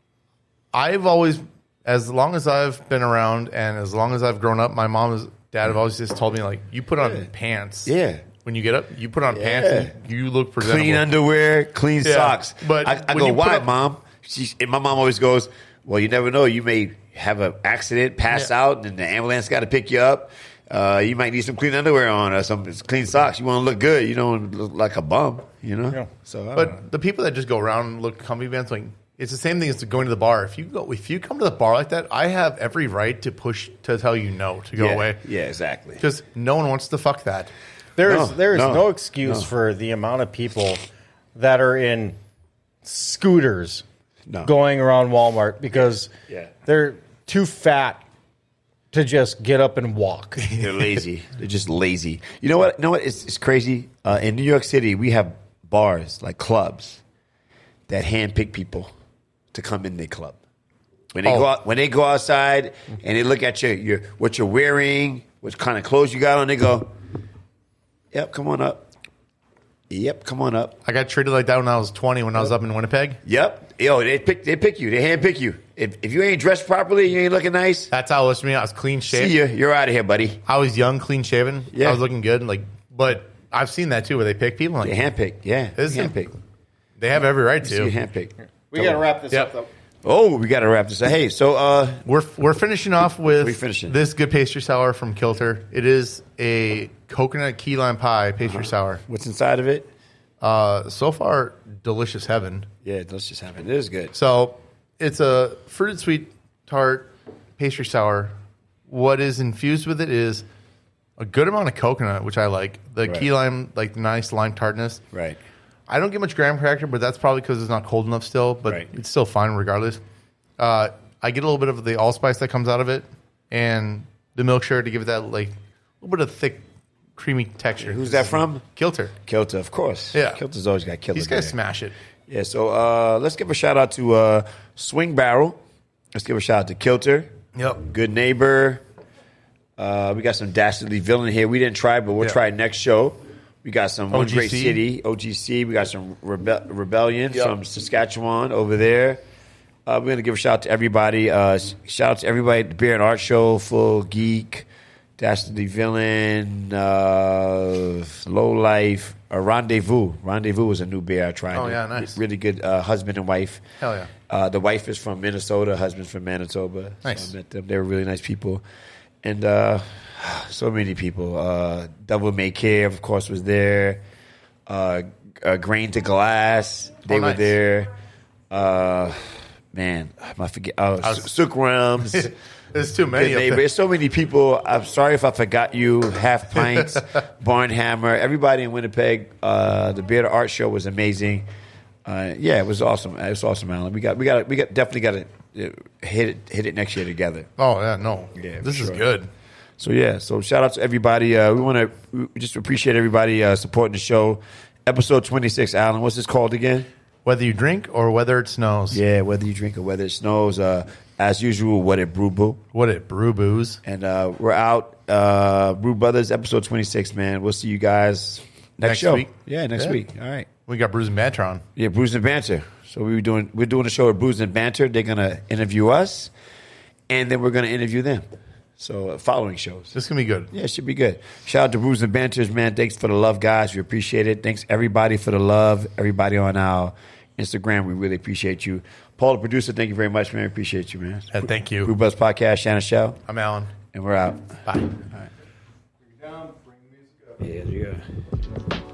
I've always, as long as I've been around and as long as I've grown up, my mom and dad have always just told me, like, you put on pants. Yeah. When you get up, you put on pants and you look presentable. Clean underwear, clean socks. But I when go, you put why, up- Mom? And my mom always goes, well, you never know. You may have an accident, pass out, and the ambulance got to pick you up. You might need some clean underwear on or some clean socks. You want to look good. You don't look like a bum, you know? Yeah. So, I don't know. But the people that just go around and look comfy pants, like, it's the same thing as going to the bar. If you come to the bar like that, I have every right to tell you no to go away. Yeah, exactly. Because no one wants to fuck that. There is No. no excuse for the amount of people that are in scooters going around Walmart because they're too fat to just get up and walk. They're lazy. They're just lazy. You know what? It's crazy. In New York City, we have bars, like clubs, that handpick people to come in their club. When they go outside and they look at your what you're wearing, what kind of clothes you got on, they go, "Yep, come on up. Yep, come on up." I got treated like that when I was 20 when I was up in Winnipeg. Yep. Yo, they pick you. They handpick you. If you ain't dressed properly, you ain't looking nice. That's how it was for me. I was clean shaven. See you. You're out of here, buddy. I was young, clean shaven. Yeah. I was looking good. But I've seen that too, where they pick people. Like, They handpick. Yeah, This is- handpick. they have every right See you to. handpick. We got to wrap this Yep. up, though. Oh, we got to wrap this up. Hey, so We're finishing off with We finishing. this good pastry sour from Kilter. It is a coconut key lime pie pastry sour. what's inside of it? So far, delicious heaven. Yeah, let's just have it. It is good. So it's a fruited sweet tart pastry sour. What is infused with it is a good amount of coconut, which I like. The Right. key lime, like the nice lime tartness. Right. I don't get much graham cracker, but that's probably because it's not cold enough still. But Right. it's still fine regardless. I get a little bit of the allspice that comes out of it, and the milk sugar to give it that like a little bit of thick, creamy texture. Who's that from? Kilter. Kilter, of course. Yeah. Kilter's always got killer. These guys there. smash it. Yeah, so let's give a shout out to Swing Barrel. Let's give a shout out to Kilter. Yep. Good Neighbor. We got some Dastardly Villain here. We didn't try, but we'll Yeah. try next show. We got some One OGC. Great City, OGC. We got some Rebellion from Saskatchewan over there. We're going to give a shout out to everybody. Shout out to everybody at the Beer and Art Show, Full Geek, Dastardly Villain, Low Life, Rendezvous. Rendezvous is a new beer I tried. Oh, yeah, nice. Really good husband and wife. Hell yeah. The wife is from Minnesota, husband's from Manitoba. Nice. So I met them. They were really nice people. And so many people. Double May Care, of course, was there. Grain to Glass, they were nice. there. Man, I forget. Sukrams. There's too many Good of neighbor. them. There's so many people. I'm sorry if I forgot you. Half Pints, Barnhammer, everybody in Winnipeg. The Beer to Art Show was amazing. Yeah, it was awesome. It was awesome, Alan. We definitely got to hit it next year together. Oh, yeah, no. Yeah, this for is sure. good. So yeah, so shout out to everybody. We just appreciate everybody supporting the show. Episode 26, Alan. What's this called again? Whether you drink or whether it snows. Yeah, whether you drink or whether it snows. As usual, what it brew boo. What it brew booze. And we're out. Brew Brothers, episode 26, man. We'll see you guys next show. week. Yeah, next week. All right. We got Brews and Banter on. Yeah, Brews and Banter. So we're doing a show with Brews and Banter. They're gonna interview us, and then we're gonna interview them. So following shows. This is going to be good. Yeah, it should be good. Shout out to Brews and Banters, man. Thanks for the love, guys. We appreciate it. Thanks, everybody, for the love. Everybody on our Instagram, we really appreciate you. Paul, the producer, thank you very much, man. We appreciate you, man. Thank you. Brew Buzz Podcast, Shannon Shell, I'm Alan. and we're out. Bye. Yeah, there you go.